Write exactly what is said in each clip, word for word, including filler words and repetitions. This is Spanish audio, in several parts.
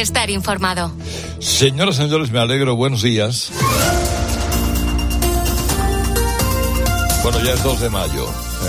estar informado. Señoras y señores, me alegro. Buenos días. Bueno, ya es dos de mayo.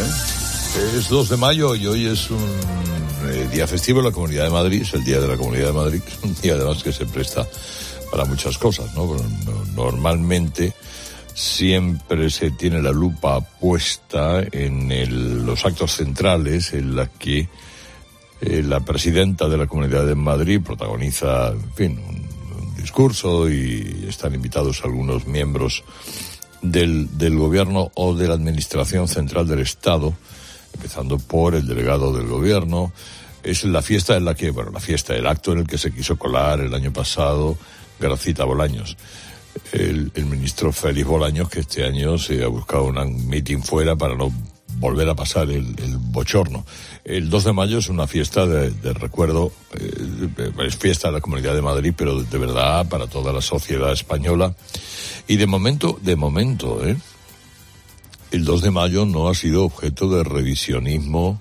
¿eh? Es dos de mayo y hoy es un eh, día festivo en la Comunidad de Madrid. Es el Día de la Comunidad de Madrid. Un día además que se presta para muchas cosas, ¿no? Normalmente siempre se tiene la lupa puesta en el, los actos centrales en la que eh, la presidenta de la Comunidad de Madrid protagoniza, en fin, un, un discurso y están invitados algunos miembros del, del gobierno o de la administración central del Estado, empezando por el delegado del gobierno. Es la fiesta en la que, bueno, la fiesta, el acto en el que se quiso colar el año pasado Gracita Bolaños. El, el ministro Félix Bolaños, que este año se ha buscado un meeting fuera para no volver a pasar el, el bochorno. El dos de mayo es una fiesta de, de recuerdo, eh, es fiesta de la Comunidad de Madrid, pero de, de verdad para toda la sociedad española. Y de momento, de momento, ¿eh? el dos de mayo no ha sido objeto de revisionismo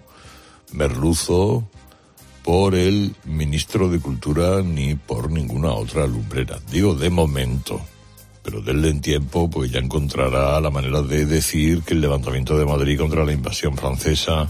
merluzo por el ministro de Cultura ni por ninguna otra lumbrera. Digo de momento, pero denle en tiempo, porque ya encontrará la manera de decir que el levantamiento de Madrid contra la invasión francesa,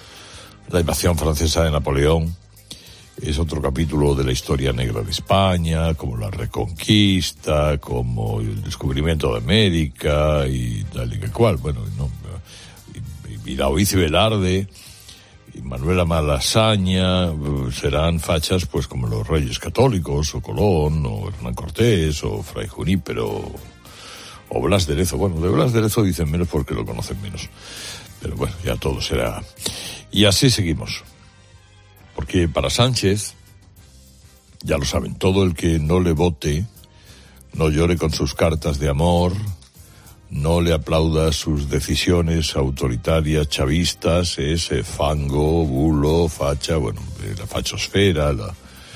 la invasión francesa de Napoleón, es otro capítulo de la historia negra de España, como la Reconquista, como el descubrimiento de América y tal y que cual. Bueno, no, y, y Daoíz y Velarde y Manuela Malasaña serán fachas pues como los Reyes Católicos, o Colón, o Hernán Cortés, o Fray Junípero, o Blas de Lezo. Bueno, de Blas de Lezo dicen menos porque lo conocen menos. Pero bueno, ya todo será. Y así seguimos. Porque para Sánchez, ya lo saben, todo el que no le vote, no llore con sus cartas de amor, no le aplauda sus decisiones autoritarias, chavistas, ese fango, bulo, facha, bueno, la fachosfera, la...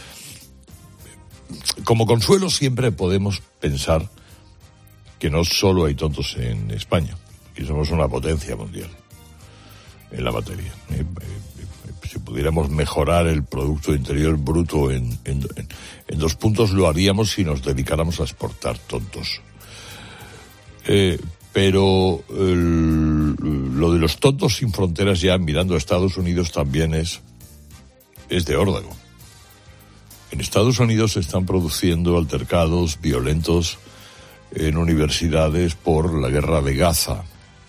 Como consuelo siempre podemos pensar que no solo hay tontos en España, que somos una potencia mundial en la materia. Eh, eh, si pudiéramos mejorar el Producto Interior Bruto en, en, en, en dos puntos, lo haríamos si nos dedicáramos a exportar tontos. Eh, pero el, lo de los tontos sin fronteras ya mirando a Estados Unidos también es, es de órdago. En Estados Unidos se están produciendo altercados violentos en universidades por la guerra de Gaza.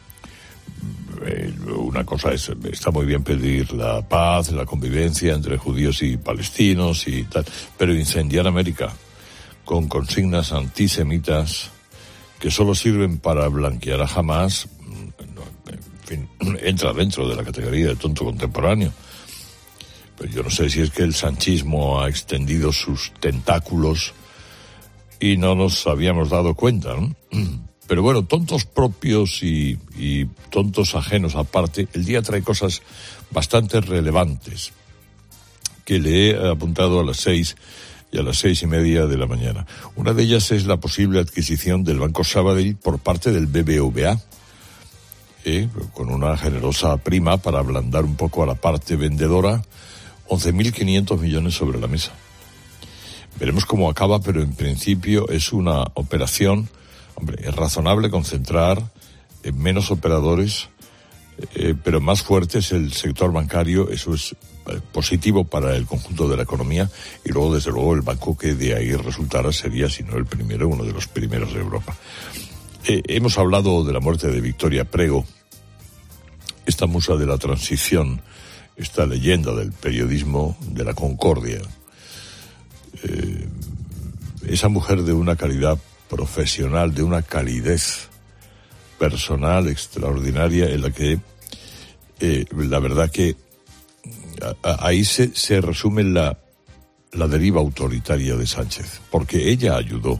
Eh, una cosa es, está muy bien pedir la paz, la convivencia entre judíos y palestinos y tal, pero incendiar América con consignas antisemitas que solo sirven para blanquear a Hamás, en fin, entra dentro de la categoría de tonto contemporáneo. Pero yo no sé si es que el sanchismo ha extendido sus tentáculos y no nos habíamos dado cuenta, ¿no? Pero bueno, tontos propios y, y tontos ajenos aparte, el día trae cosas bastante relevantes que le he apuntado a las seis y a las seis y media de la mañana. Una de ellas es la posible adquisición del Banco Sabadell por parte del B B V A, eh, con una generosa prima para ablandar un poco a la parte vendedora, once mil quinientos millones sobre la mesa. Veremos cómo acaba, pero en principio es una operación, hombre, es razonable concentrar en menos operadores, eh, pero más fuerte es el sector bancario, eso es positivo para el conjunto de la economía, y luego desde luego el banco que de ahí resultara sería, si no el primero, uno de los primeros de Europa. Eh, hemos hablado de la muerte de Victoria Prego, esta musa de la transición, esta leyenda del periodismo de la concordia, eh, esa mujer de una calidad profesional, de una calidez personal extraordinaria, en la que eh, la verdad que ahí se, se resume la, la deriva autoritaria de Sánchez, porque ella ayudó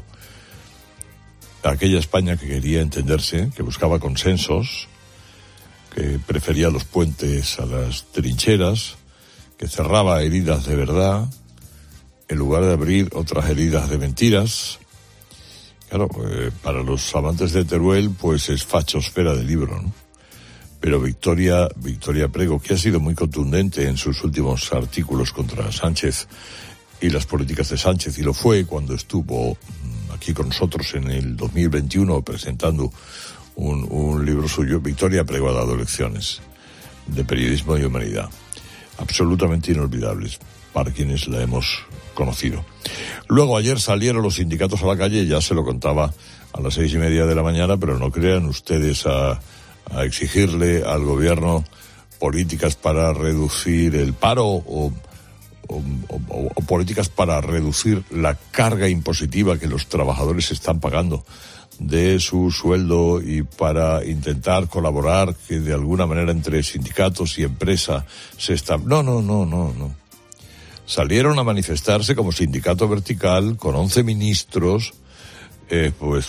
a aquella España que quería entenderse, que buscaba consensos, que prefería los puentes a las trincheras, que cerraba heridas de verdad, en lugar de abrir otras heridas de mentiras. Claro, eh, para los amantes de Teruel, pues es fachosfera de libro, ¿no? Pero Victoria, Victoria Prego, que ha sido muy contundente en sus últimos artículos contra Sánchez, y las políticas de Sánchez, y lo fue cuando estuvo aquí con nosotros en el dos mil veintiuno presentando un, un libro suyo, Victoria Prego ha dado lecciones de periodismo y humanidad, absolutamente inolvidables para quienes la hemos conocido. Luego ayer salieron los sindicatos a la calle, ya se lo contaba a las seis y media de la mañana, pero no crean ustedes a, a exigirle al gobierno políticas para reducir el paro o, o, o, o políticas para reducir la carga impositiva que los trabajadores están pagando de su sueldo, y para intentar colaborar que de alguna manera entre sindicatos y empresa se está... No, no, no, no, no. Salieron a manifestarse como sindicato vertical con once ministros, eh, pues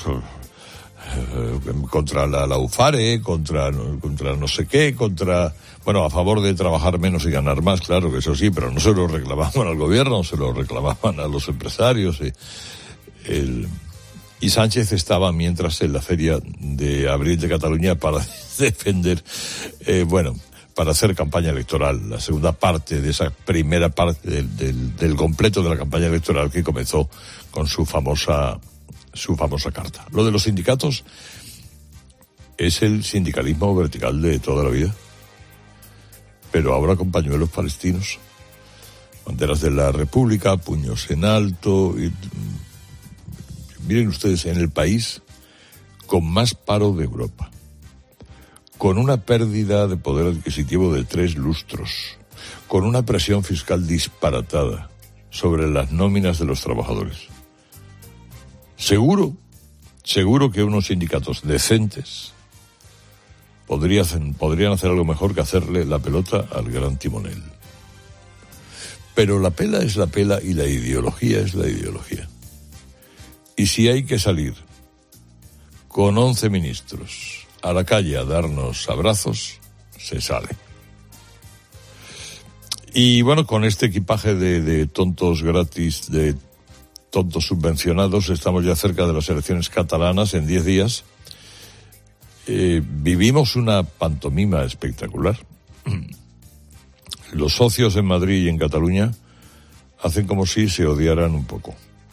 eh, contra la, la UFARE, contra, contra no sé qué, contra... Bueno, a favor de trabajar menos y ganar más, claro que eso sí, pero no se lo reclamaban al gobierno, se lo reclamaban a los empresarios. Y, el, y Sánchez estaba mientras en la feria de abril de Cataluña para defender, eh, bueno, para hacer campaña electoral, la segunda parte de esa primera parte del, del, del completo de la campaña electoral que comenzó con su famosa, su famosa carta. Lo de los sindicatos es el sindicalismo vertical de toda la vida, pero ahora con pañuelos palestinos, banderas de la República, puños en alto. Y miren ustedes, en el país con más paro de Europa, con una pérdida de poder adquisitivo de tres lustros, con una presión fiscal disparatada sobre las nóminas de los trabajadores. Seguro, seguro que unos sindicatos decentes podrían, podrían hacer algo mejor que hacerle la pelota al gran timonel. Pero la pela es la pela y la ideología es la ideología. Y si hay que salir con once ministros a la calle a darnos abrazos, se sale. Y bueno, con este equipaje de, de tontos gratis, de tontos subvencionados, estamos ya cerca de las elecciones catalanas en diez días. Eh, vivimos una pantomima espectacular. Los socios en Madrid y en Cataluña hacen como si se odiaran un poco.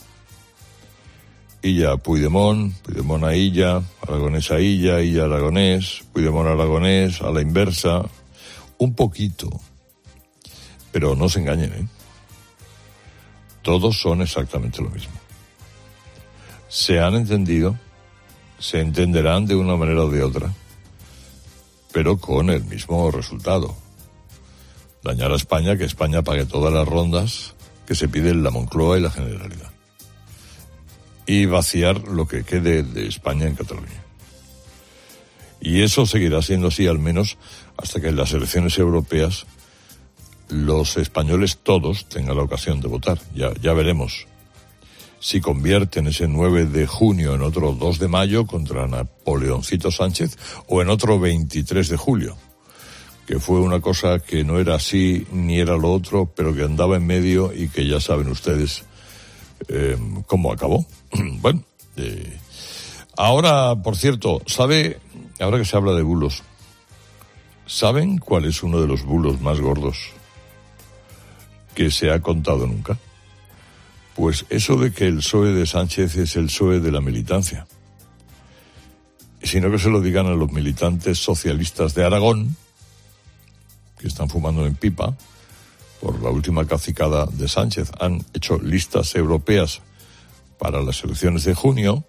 Illa Puigdemont, Puigdemont a Illa, Aragonés a Illa, Illa Aragonés, Puigdemont Aragonés, a la inversa, un poquito. Pero no se engañen, ¿eh? Todos son exactamente lo mismo. Se han entendido, se entenderán de una manera o de otra, pero con el mismo resultado. Dañar a España, que España pague todas las rondas que se piden la Moncloa y la Generalidad. Y vaciar lo que quede de España en Cataluña. Y eso seguirá siendo así al menos hasta que en las elecciones europeas los españoles todos tengan la ocasión de votar. Ya, ya veremos si convierten ese nueve de junio en otro dos de mayo contra Napoleoncito Sánchez o en otro veintitrés de julio, que fue una cosa que no era así ni era lo otro, pero que andaba en medio y que ya saben ustedes eh, cómo acabó. Bueno, eh, ahora, por cierto, ¿sabe, ahora que se habla de bulos, ¿saben cuál es uno de los bulos más gordos que se ha contado nunca? Pues eso de que el P S O E de Sánchez es el P S O E de la militancia. Sino que se lo digan a los militantes socialistas de Aragón, que están fumando en pipa por la última cacicada de Sánchez. Han hecho listas europeas para las elecciones de junio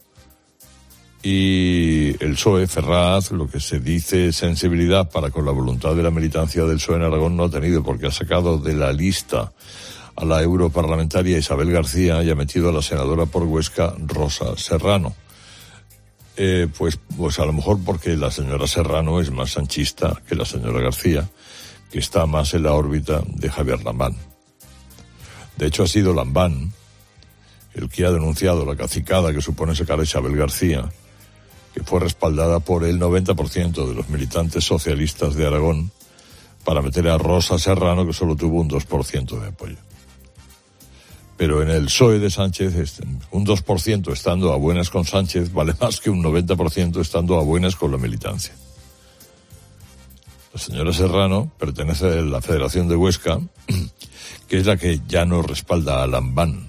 y el P S O E, Ferraz, lo que se dice sensibilidad para con la voluntad de la militancia del P S O E en Aragón no ha tenido, porque ha sacado de la lista a la europarlamentaria Isabel García y ha metido a la senadora por Huesca Rosa Serrano. Eh, pues, pues a lo mejor porque la señora Serrano es más sanchista que la señora García, que está más en la órbita de Javier Lambán. De hecho, ha sido Lambán el que ha denunciado la cacicada que supone sacar a Isabel García, que fue respaldada por el noventa por ciento de los militantes socialistas de Aragón, para meter a Rosa Serrano, que solo tuvo un dos por ciento de apoyo. Pero en el P S O E de Sánchez, un dos por ciento estando a buenas con Sánchez vale más que un noventa por ciento estando a buenas con la militancia. La señora Serrano pertenece a la Federación de Huesca, que es la que ya no respalda a Lambán,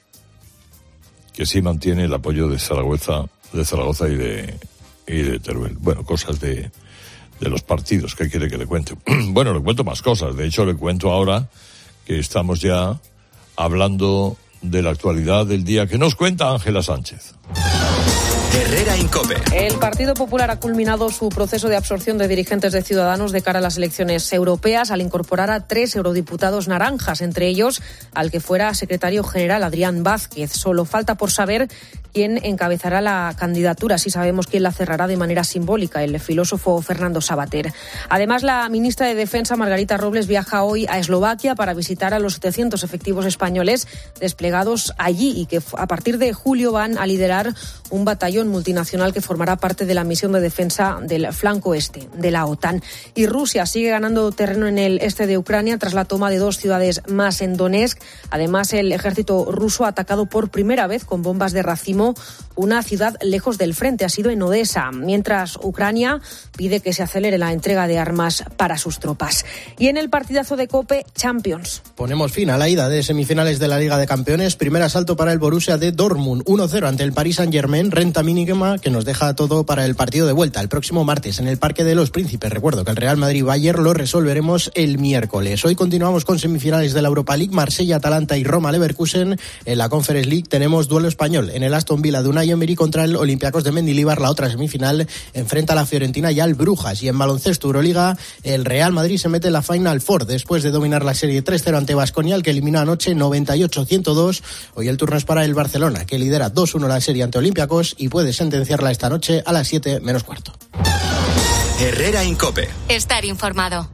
que sí mantiene el apoyo de Zaragoza, de Zaragoza y de, y de Teruel. Bueno, cosas de, de los partidos, ¿qué quiere que le cuente? Bueno, le cuento más cosas. De hecho, le cuento ahora que estamos ya hablando de la actualidad del día que nos cuenta Ángela Sánchez. Herrera Incope. El Partido Popular ha culminado su proceso de absorción de dirigentes de Ciudadanos de cara a las elecciones europeas al incorporar a tres eurodiputados naranjas, entre ellos al que fuera secretario general Adrián Vázquez. Solo falta por saber quién encabezará la candidatura. Sí sabemos quién la cerrará de manera simbólica, el filósofo Fernando Savater. Además, la ministra de Defensa, Margarita Robles, viaja hoy a Eslovaquia para visitar a los setecientos efectivos españoles desplegados allí y que a partir de julio van a liderar un batallón multinacional que formará parte de la misión de defensa del flanco este de la OTAN. Y Rusia sigue ganando terreno en el este de Ucrania tras la toma de dos ciudades más en Donetsk. Además, el ejército ruso ha atacado por primera vez con bombas de racimo una ciudad lejos del frente, ha sido en Odessa, mientras Ucrania pide que se acelere la entrega de armas para sus tropas. Y en el partidazo de COPE, Champions. Ponemos fin a la ida de semifinales de la Liga de Campeones. Primer asalto para el Borussia de Dortmund, uno cero ante el Paris Saint-Germain, renta mínima que nos deja todo para el partido de vuelta el próximo martes en el Parque de los Príncipes. Recuerdo que el Real Madrid-Bayern lo resolveremos el miércoles. Hoy continuamos con semifinales de la Europa League, Marsella-Atalanta y Roma-Leverkusen. En la Conference League tenemos duelo español en el Aston Villa de Unai Emery contra el Olympiacos de Mendilibar. La otra semifinal enfrenta a la Fiorentina y al Brujas. Y en baloncesto Euroliga, el Real Madrid se mete en la Final Four después de dominar la serie tres cero ante Baskonia, al que eliminó anoche noventa y ocho a ciento dos. Hoy el turno es para el Barcelona, que lidera dos uno la serie ante Olympiacos y puede sentenciarla esta noche a las siete menos cuarto. Herrera Incope. Estar informado.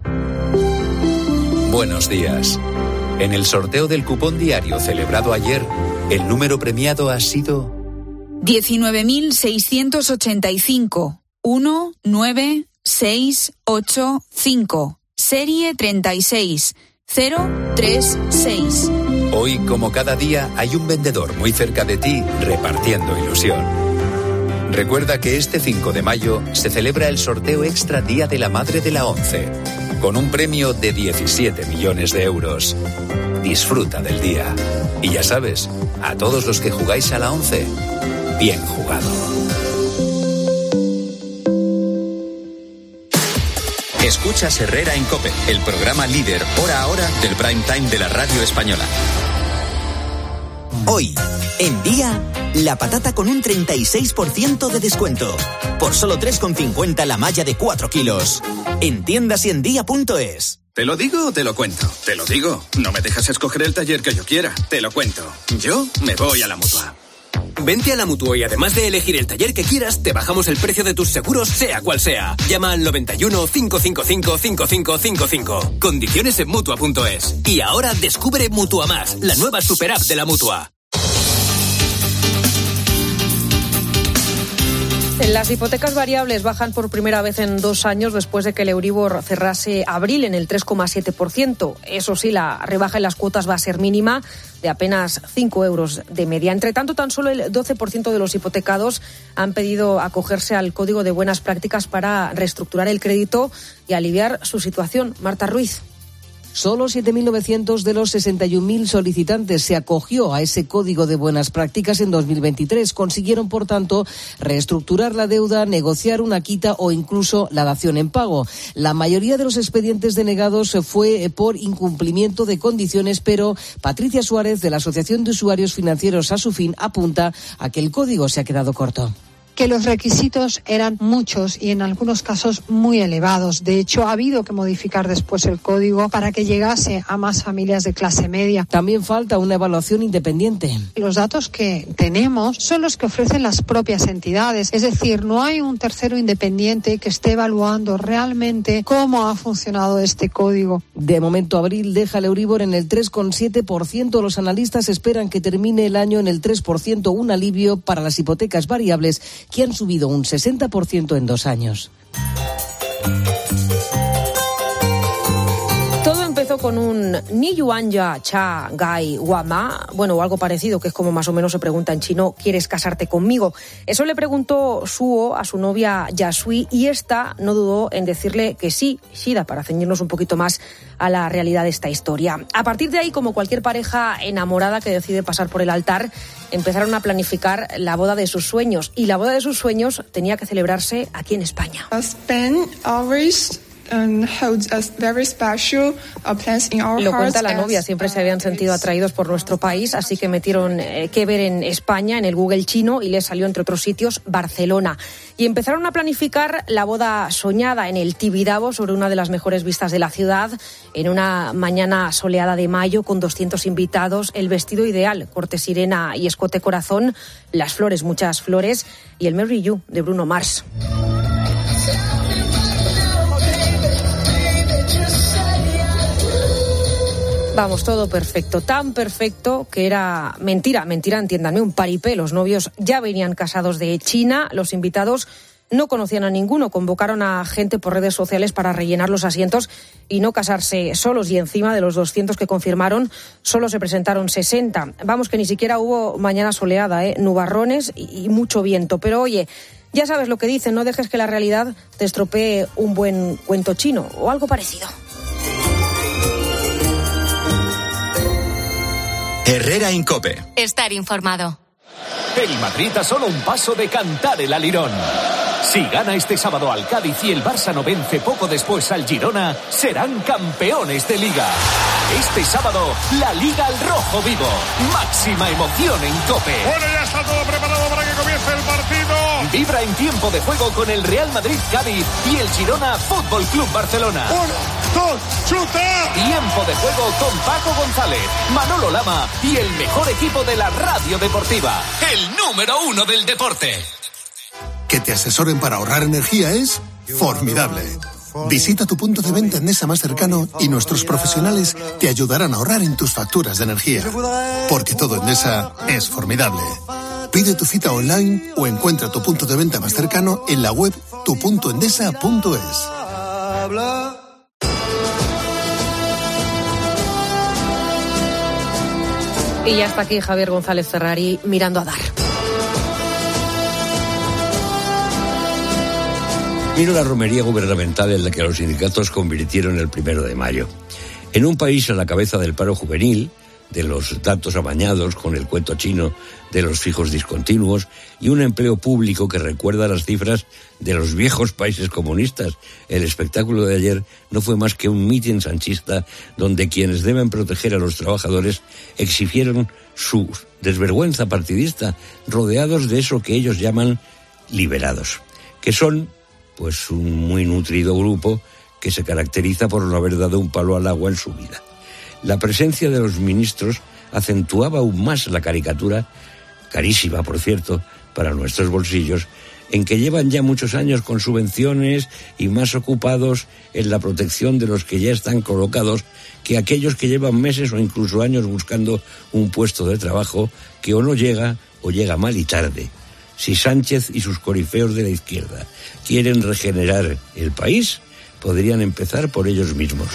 Buenos días. En el sorteo del cupón diario celebrado ayer, el número premiado ha sido diecinueve mil seiscientos ochenta y cinco, uno nueve seis ocho cinco, serie treinta y seis cero tres seis. Hoy, como cada día, hay un vendedor muy cerca de ti repartiendo ilusión. Recuerda que este cinco de mayo se celebra el sorteo extra Día de la Madre de la ONCE, con un premio de diecisiete millones de euros. Disfruta del día. Y ya sabes, a todos los que jugáis a la ONCE, bien jugado. Escuchas Herrera en COPE, el programa líder hora a hora del prime time de la radio española. Hoy, en Día, la patata con un treinta y seis por ciento de descuento. Por solo tres con cincuenta la malla de cuatro kilos. En tiendas y en día punto es. ¿Te lo digo o te lo cuento? Te lo digo. No me dejas escoger el taller que yo quiera. Te lo cuento. Yo me voy a la Mutua. Vente a la Mutua y además de elegir el taller que quieras, te bajamos el precio de tus seguros, sea cual sea. Llama al noventa y uno, cinco cinco cinco, cinco cinco cinco cinco. Condiciones en Mutua punto es. Y ahora descubre Mutua Más, la nueva super app de la Mutua. Las hipotecas variables bajan por primera vez en dos años después de que el Euribor cerrase abril en el tres coma siete por ciento. Eso sí, la rebaja en las cuotas va a ser mínima, de apenas cinco euros de media. Entre tanto, tan solo el doce por ciento de los hipotecados han pedido acogerse al Código de Buenas Prácticas para reestructurar el crédito y aliviar su situación. Marta Ruiz. Solo siete mil novecientos de los sesenta y un mil solicitantes se acogió a ese Código de Buenas Prácticas en dos mil veintitrés. Consiguieron, por tanto, reestructurar la deuda, negociar una quita o incluso la dación en pago. La mayoría de los expedientes denegados fue por incumplimiento de condiciones, pero Patricia Suárez, de la Asociación de Usuarios Financieros Asufin, apunta a que el código se ha quedado corto. Que los requisitos eran muchos y en algunos casos muy elevados. De hecho, ha habido que modificar después el código para que llegase a más familias de clase media. También falta una evaluación independiente. Los datos que tenemos son los que ofrecen las propias entidades. Es decir, no hay un tercero independiente que esté evaluando realmente cómo ha funcionado este código. De momento, abril deja el Euribor en el tres coma siete por ciento. Los analistas esperan que termine el año en el tres por ciento, un alivio para las hipotecas variables, que han subido un sesenta por ciento en dos años. Todo empezó con un Ni Yuan Ya Cha Gai Wama, bueno, o algo parecido, que es como más o menos se pregunta en chino, ¿quieres casarte conmigo? Eso le preguntó Suo a su novia Yasui y esta no dudó en decirle que sí, Shida, para ceñirnos un poquito más a la realidad de esta historia. A partir de ahí, como cualquier pareja enamorada que decide pasar por el altar, empezaron a planificar la boda de sus sueños. Y la boda de sus sueños tenía que celebrarse aquí en España. Spain always um, holds a very special uh, place in our Lo cuenta hearts la novia, as, siempre se habían sentido atraídos por nuestro país, así que metieron eh, que ver en España, en el Google chino, y les salió, entre otros sitios, Barcelona. Y empezaron a planificar la boda soñada en el Tibidabo, sobre una de las mejores vistas de la ciudad, en una mañana soleada de mayo, con doscientos invitados, el vestido ideal, corte sirena y escote corazón, las flores, muchas flores, y el Marry You de Bruno Mars. Vamos, todo perfecto, tan perfecto que era mentira, mentira, entiéndanme, un paripé. Los novios ya venían casados de China, los invitados no conocían a ninguno, convocaron a gente por redes sociales para rellenar los asientos y no casarse solos, y encima de los doscientos que confirmaron, solo se presentaron sesenta. Vamos, que ni siquiera hubo mañana soleada, ¿eh? Nubarrones y, y mucho viento. Pero oye, ya sabes lo que dicen, no dejes que la realidad te estropee un buen cuento chino o algo parecido. Herrera en COPE. Estar informado. El Madrid a solo un paso de cantar el alirón. Si gana este sábado al Cádiz y el Barça no vence poco después al Girona, serán campeones de Liga. Este sábado, la Liga al rojo vivo. Máxima emoción en COPE. Bueno, ya está todo preparado para que comience el partido. Vibra en tiempo de juego con el Real Madrid Cádiz y el Girona Fútbol Club Barcelona. Uno, dos, chuta. Tiempo de juego con Paco González, Manolo Lama y el mejor equipo de la radio deportiva. El número uno del deporte. Que te asesoren para ahorrar energía es formidable. Visita tu punto de venta Endesa más cercano y nuestros profesionales te ayudarán a ahorrar en tus facturas de energía. Porque todo Endesa es formidable. Pide tu cita online o encuentra tu punto de venta más cercano en la web tu punto endesa punto es. Y ya está aquí Javier González Ferrari mirando a dar. Mira la romería gubernamental en la que los sindicatos convirtieron el primero de mayo. En un país a la cabeza del paro juvenil, de los datos amañados con el cuento chino de los fijos discontinuos y un empleo público que recuerda las cifras de los viejos países comunistas, el espectáculo de ayer no fue más que un mitin sanchista donde quienes deben proteger a los trabajadores exhibieron su desvergüenza partidista, rodeados de eso que ellos llaman liberados, que son pues un muy nutrido grupo que se caracteriza por no haber dado un palo al agua en su vida. La presencia de los ministros acentuaba aún más la caricatura, carísima por cierto, para nuestros bolsillos, en que llevan ya muchos años con subvenciones y más ocupados en la protección de los que ya están colocados que aquellos que llevan meses o incluso años buscando un puesto de trabajo que o no llega o llega mal y tarde. Si Sánchez y sus corifeos de la izquierda quieren regenerar el país, podrían empezar por ellos mismos.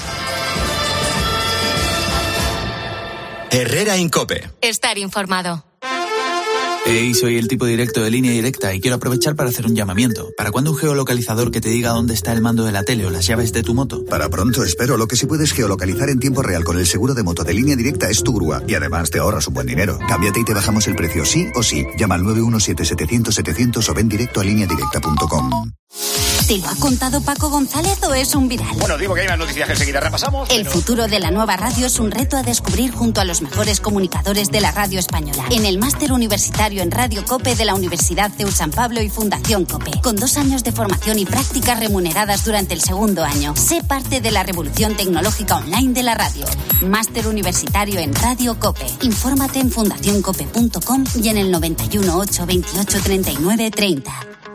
Herrera en COPE. Estar informado. Hey, soy el tipo directo de Línea Directa y quiero aprovechar para hacer un llamamiento. ¿Para cuándo un geolocalizador que te diga dónde está el mando de la tele o las llaves de tu moto? Para pronto, espero. Lo que sí puedes geolocalizar en tiempo real con el seguro de moto de Línea Directa es tu grúa. Y además te ahorras un buen dinero. Cámbiate y te bajamos el precio sí o sí. Llama al nueve uno siete, setecientos, setecientos o ven directo a línea directa punto com. ¿Te lo ha contado Paco González o es un viral? Bueno, digo que hay más noticias que enseguida repasamos. El pero... futuro de la nueva radio es un reto a descubrir junto a los mejores comunicadores de la radio española. En el máster universitario en Radio COPE de la Universidad C E U San Pablo y Fundación COPE. Con dos años de formación y prácticas remuneradas durante el segundo año. Sé parte de la revolución tecnológica online de la radio. Máster universitario en Radio COPE. Infórmate en fundación cope punto com y en el noventa y uno, ocho, veintiocho, treinta y nueve, treinta.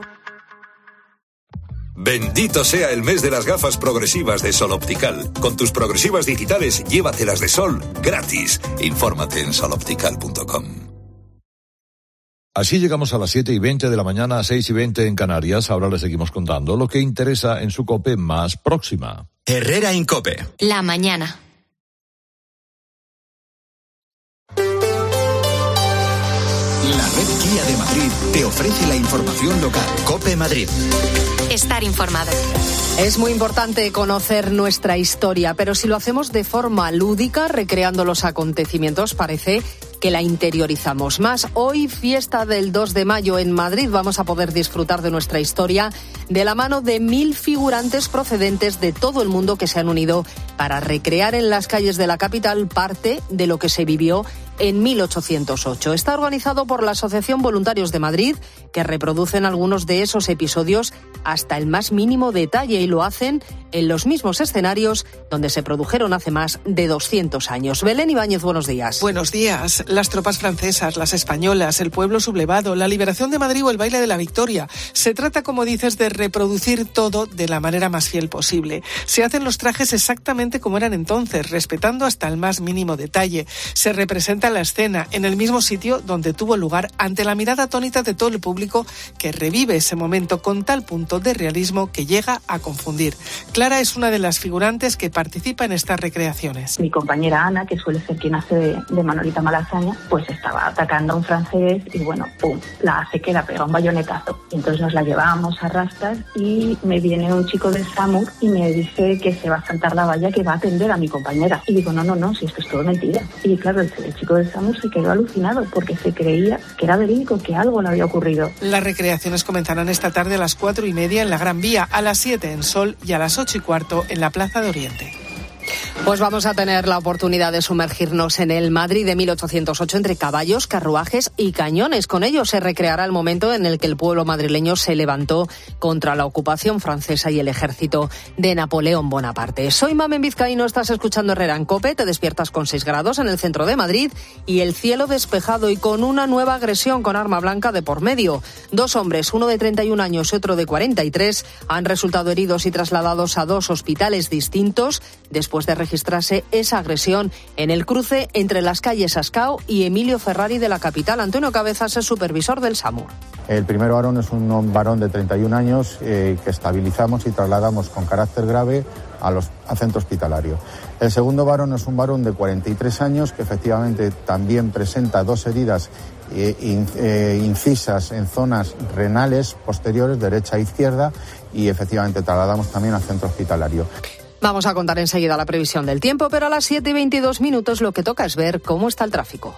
Bendito sea el mes de las gafas progresivas de Sol Optical. Con tus progresivas digitales, llévatelas de Sol gratis. Infórmate en sol optical punto com. Así llegamos a las siete y veinte de la mañana, a seis y veinte en Canarias. Ahora les seguimos contando lo que interesa en su COPE más próxima. Herrera en COPE. La mañana. La red Kia de Madrid te ofrece la información local. COPE Madrid. Estar informado. Es muy importante conocer nuestra historia, pero si lo hacemos de forma lúdica, recreando los acontecimientos, parece que la interiorizamos más. Hoy, fiesta del dos de mayo en Madrid, vamos a poder disfrutar de nuestra historia de la mano de mil figurantes procedentes de todo el mundo que se han unido para recrear en las calles de la capital parte de lo que se vivió en mil ochocientos ocho. Está organizado por la Asociación Voluntarios de Madrid, que reproducen algunos de esos episodios hasta el más mínimo detalle y lo hacen en los mismos escenarios donde se produjeron hace más de doscientos años. Belén Ibáñez, buenos días. Buenos días. Las tropas francesas, las españolas, el pueblo sublevado, la liberación de Madrid o el baile de la Victoria. Se trata, como dices, de reproducir todo de la manera más fiel posible. Se hacen los trajes exactamente como eran entonces, respetando hasta el más mínimo detalle. Se representa la escena en el mismo sitio donde tuvo lugar, ante la mirada atónita de todo el público que revive ese momento con tal punto de realismo que llega a confundir. Clara es una de las figurantes que participa en estas recreaciones. Mi compañera Ana, que suele ser quien hace de, de Manolita Malasaña, pues estaba atacando a un francés y bueno, pum, la hace que la pega un bayonetazo. Y entonces nos la llevábamos a rastas y me viene un chico del SAMUR y me dice que se va a saltar la valla, que va a atender a mi compañera. Y digo, no, no, no, si esto es todo mentira. Y claro, el, el chico del SAMUR se quedó alucinado porque se creía que era verídico, que algo le había ocurrido. Las recreaciones comenzarán esta tarde a las cuatro y media en la Gran Vía, a las siete en Sol y a las ocho y cuarto en la Plaza de Oriente. Pues vamos a tener la oportunidad de sumergirnos en el Madrid de mil ochocientos ocho entre caballos, carruajes y cañones. Con ello se recreará el momento en el que el pueblo madrileño se levantó contra la ocupación francesa y el ejército de Napoleón Bonaparte. Soy Mamen Vizcaíno, estás escuchando Herrera en COPE, te despiertas con seis grados en el centro de Madrid y el cielo despejado y con una nueva agresión con arma blanca de por medio. Dos hombres, uno de treinta y un años y otro de cuarenta y tres, han resultado heridos y trasladados a dos hospitales distintos después de registrarse esa agresión en el cruce entre las calles Ascao y Emilio Ferrari de la capital. Antonio Cabezas es supervisor del SAMUR. El primer varón es un varón de treinta y un años eh, que estabilizamos y trasladamos con carácter grave a los, al centro hospitalario. El segundo varón es un varón de cuarenta y tres años que efectivamente también presenta dos heridas eh, in, eh, incisas en zonas renales posteriores, derecha e izquierda, y efectivamente trasladamos también al centro hospitalario. Vamos a contar enseguida la previsión del tiempo, pero a las siete y veintidós minutos lo que toca es ver cómo está el tráfico.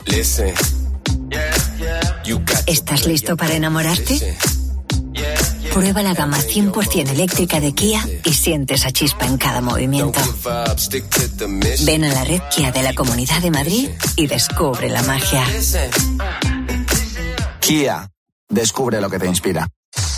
¿Estás listo para enamorarte? Prueba la gama cien por ciento eléctrica de Kia y siente esa chispa en cada movimiento. Ven a la red Kia de la Comunidad de Madrid y descubre la magia. Kia, descubre lo que te inspira.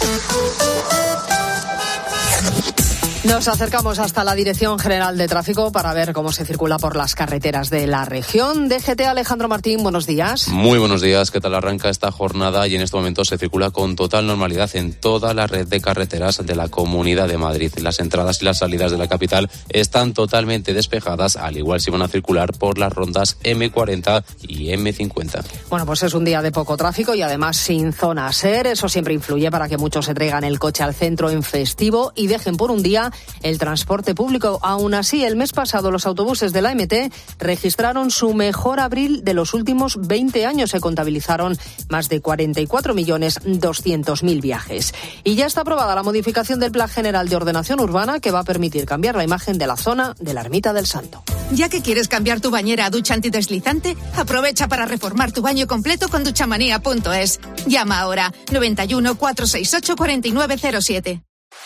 Nos acercamos hasta la Dirección General de Tráfico para ver cómo se circula por las carreteras de la región. D G T, Alejandro Martín, buenos días. Muy buenos días. ¿Qué tal arranca esta jornada? Y en este momento se circula con total normalidad en toda la red de carreteras de la Comunidad de Madrid. Las entradas y las salidas de la capital están totalmente despejadas, al igual si van a circular por las rondas eme cuarenta y eme cincuenta. Bueno, pues es un día de poco tráfico y además sin zona SER. Eso siempre influye para que muchos se traigan el coche al centro en festivo y dejen por un día el transporte público. Aún así, el mes pasado los autobuses de la eme te registraron su mejor abril de los últimos veinte años. Se contabilizaron más de cuarenta y cuatro millones doscientos mil viajes. Y ya está aprobada la modificación del Plan General de Ordenación Urbana que va a permitir cambiar la imagen de la zona de la Ermita del Santo. Ya que quieres cambiar tu bañera a ducha antideslizante, aprovecha para reformar tu baño completo con duchamanía punto es. Llama ahora noventa y uno, cuatrocientos sesenta y ocho, cuarenta y nueve cero siete.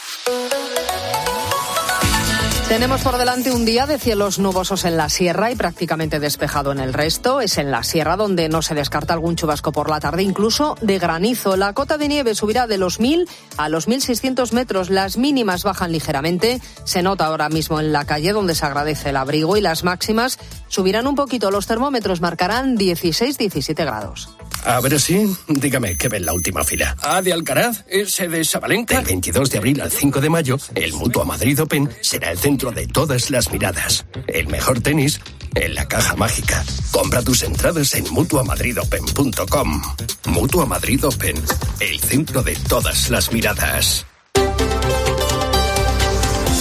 Tenemos por delante un día de cielos nubosos en la sierra y prácticamente despejado en el resto. Es en la sierra donde no se descarta algún chubasco por la tarde, incluso de granizo. La cota de nieve subirá de los mil a los mil seiscientos metros. Las mínimas bajan ligeramente. Se nota ahora mismo en la calle donde se agradece el abrigo y las máximas subirán un poquito. Los termómetros marcarán dieciséis, diecisiete grados. A ver si, dígame, ¿qué ve en la última fila? ¿A de Alcaraz? ¿Ese de Sabalenka? Del veintidós de abril al cinco de mayo, el Mutua Madrid Open será el centro de todas las miradas. El mejor tenis en la caja mágica. Compra tus entradas en mutua madrid open punto com. Mutua Madrid Open, el centro de todas las miradas.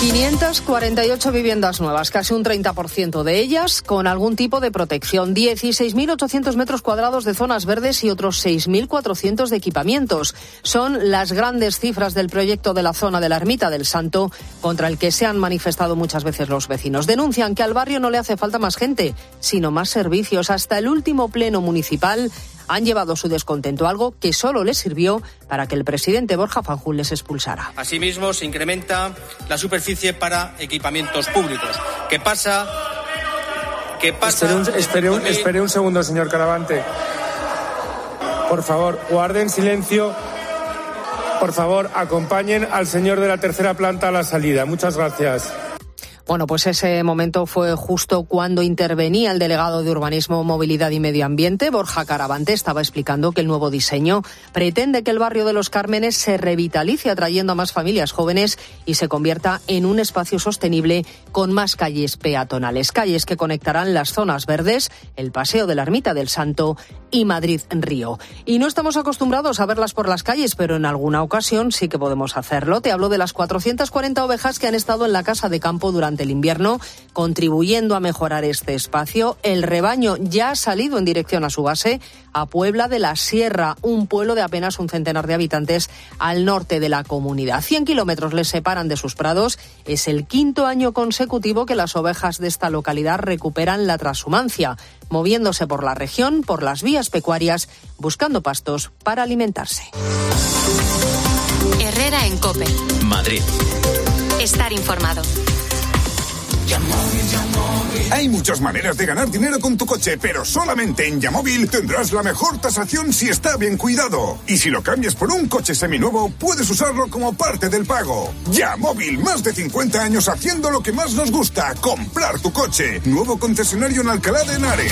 quinientas cuarenta y ocho viviendas nuevas, casi un treinta por ciento de ellas con algún tipo de protección, dieciséis mil ochocientos metros cuadrados de zonas verdes y otros seis mil cuatrocientos de equipamientos. Son las grandes cifras del proyecto de la zona de la Ermita del Santo, contra el que se han manifestado muchas veces los vecinos. Denuncian que al barrio no le hace falta más gente, sino más servicios. Hasta el último pleno municipal han llevado su descontento, algo que solo les sirvió para que el presidente Borja Fanjul les expulsara. Asimismo, se incrementa la superficie para equipamientos públicos. ¿Qué pasa? ¿Qué pasa? Espere un, espere un, espere un segundo, señor Caravante. Por favor, guarden silencio. Por favor, acompañen al señor de la tercera planta a la salida. Muchas gracias. Bueno, pues ese momento fue justo cuando intervenía el delegado de Urbanismo, Movilidad y Medio Ambiente, Borja Caravante. Estaba explicando que el nuevo diseño pretende que el barrio de Los Cármenes se revitalice atrayendo a más familias jóvenes y se convierta en un espacio sostenible con más calles peatonales. Calles que conectarán las zonas verdes, el Paseo de la Ermita del Santo y Madrid-Río. Y no estamos acostumbrados a verlas por las calles, pero en alguna ocasión sí que podemos hacerlo. Te hablo de las cuatrocientas cuarenta ovejas que han estado en la casa de campo durante el invierno, contribuyendo a mejorar este espacio. El rebaño ya ha salido en dirección a su base, a Puebla de la Sierra, un pueblo de apenas un centenar de habitantes al norte de la comunidad. Cien kilómetros les separan de sus prados. Es el quinto año consecutivo que las ovejas de esta localidad recuperan la trashumancia, moviéndose por la región, por las vías pecuarias, buscando pastos para alimentarse. Herrera en COPE. Madrid. Estar informado. Hay muchas maneras de ganar dinero con tu coche, pero solamente en Yamóvil tendrás la mejor tasación si está bien cuidado. Y si lo cambias por un coche seminuevo, puedes usarlo como parte del pago. Yamóvil, más de cincuenta años haciendo lo que más nos gusta, comprar tu coche. Nuevo concesionario en Alcalá de Henares.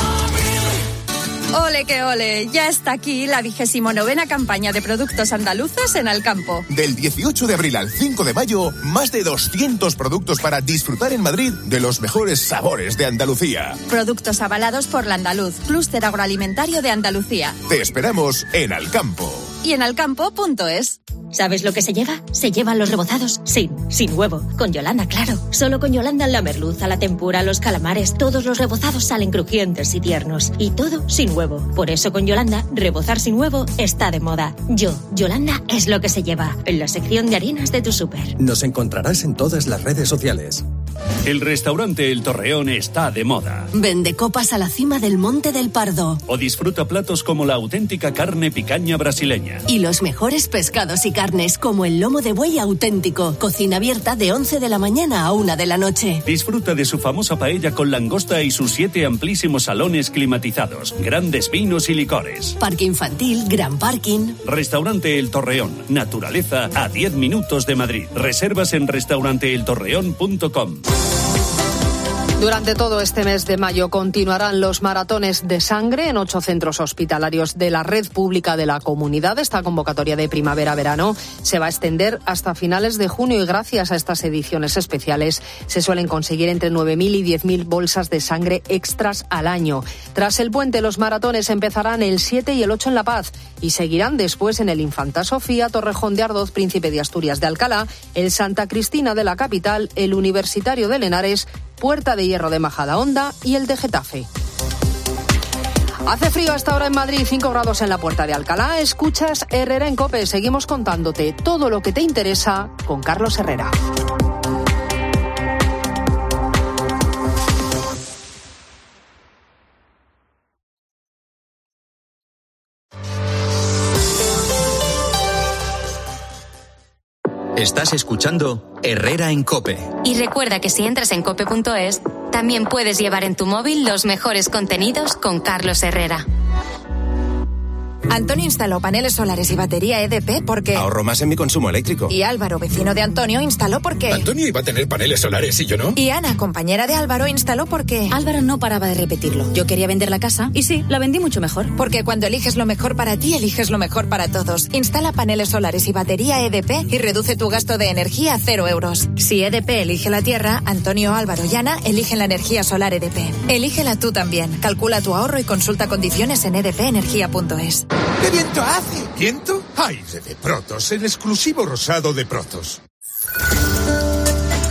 Ole que ole, ya está aquí la vigésimo novena campaña de productos andaluces en Alcampo. Del dieciocho de abril al cinco de mayo, más de doscientos productos para disfrutar en Madrid de los mejores sabores de Andalucía. Productos avalados por La Andaluz, Clúster Agroalimentario de Andalucía. Te esperamos en Alcampo. Y en alcampo punto es. ¿Sabes lo que se lleva? Se llevan los rebozados sin, sin huevo. Con Yolanda, claro. Solo con Yolanda la merluza, la tempura, los calamares, todos los rebozados salen crujientes y tiernos. Y todo sin huevo. Por eso con Yolanda, rebozar sin huevo está de moda. Yo, Yolanda, es lo que se lleva. En la sección de harinas de tu súper. Nos encontrarás en todas las redes sociales. El restaurante El Torreón está de moda. Vende copas a la cima del Monte del Pardo. O disfruta platos como la auténtica carne picaña brasileña. Y los mejores pescados y carnes como el lomo de buey auténtico. Cocina abierta de once de la mañana a una de la noche. Disfruta de su famosa paella con langosta y sus siete amplísimos salones climatizados. Grandes vinos y licores. Parque infantil, gran parking. Restaurante El Torreón. Naturaleza a diez minutos de Madrid. Reservas en restaurante el torreón punto com. Durante todo este mes de mayo continuarán los maratones de sangre en ocho centros hospitalarios de la red pública de la comunidad. Esta convocatoria de primavera-verano se va a extender hasta finales de junio y gracias a estas ediciones especiales se suelen conseguir entre nueve mil y diez mil bolsas de sangre extras al año. Tras el puente, los maratones empezarán el siete y el ocho en La Paz y seguirán después en el Infanta Sofía, Torrejón de Ardoz, Príncipe de Asturias de Alcalá, el Santa Cristina de la capital, el Universitario de Henares, Puerta de Hierro de Majadahonda y el de Getafe. Hace frío hasta ahora en Madrid, cinco grados en la Puerta de Alcalá. Escuchas Herrera en COPE. Seguimos contándote todo lo que te interesa con Carlos Herrera. Estás escuchando Herrera en COPE. Y recuerda que si entras en cope punto es, también puedes llevar en tu móvil los mejores contenidos con Carlos Herrera. Antonio instaló paneles solares y batería E D P porque... Ahorro más en mi consumo eléctrico. Y Álvaro, vecino de Antonio, instaló porque... Antonio iba a tener paneles solares y yo no. Y Ana, compañera de Álvaro, instaló porque... Álvaro no paraba de repetirlo. Yo quería vender la casa y sí, la vendí mucho mejor. Porque cuando eliges lo mejor para ti, eliges lo mejor para todos. Instala paneles solares y batería E D P y reduce tu gasto de energía a cero euros. Si E D P elige la tierra, Antonio, Álvaro y Ana eligen la energía solar E D P. Elígela tú también. Calcula tu ahorro y consulta condiciones en e d p energía punto es. ¡Qué viento hace! ¿Viento? Aire de Protos, el exclusivo rosado de Protos.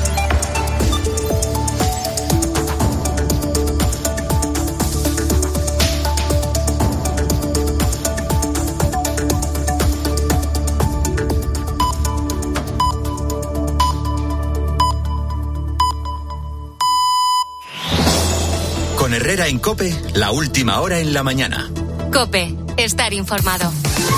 Herrera en COPE, la última hora en la mañana. COPE, estar informado.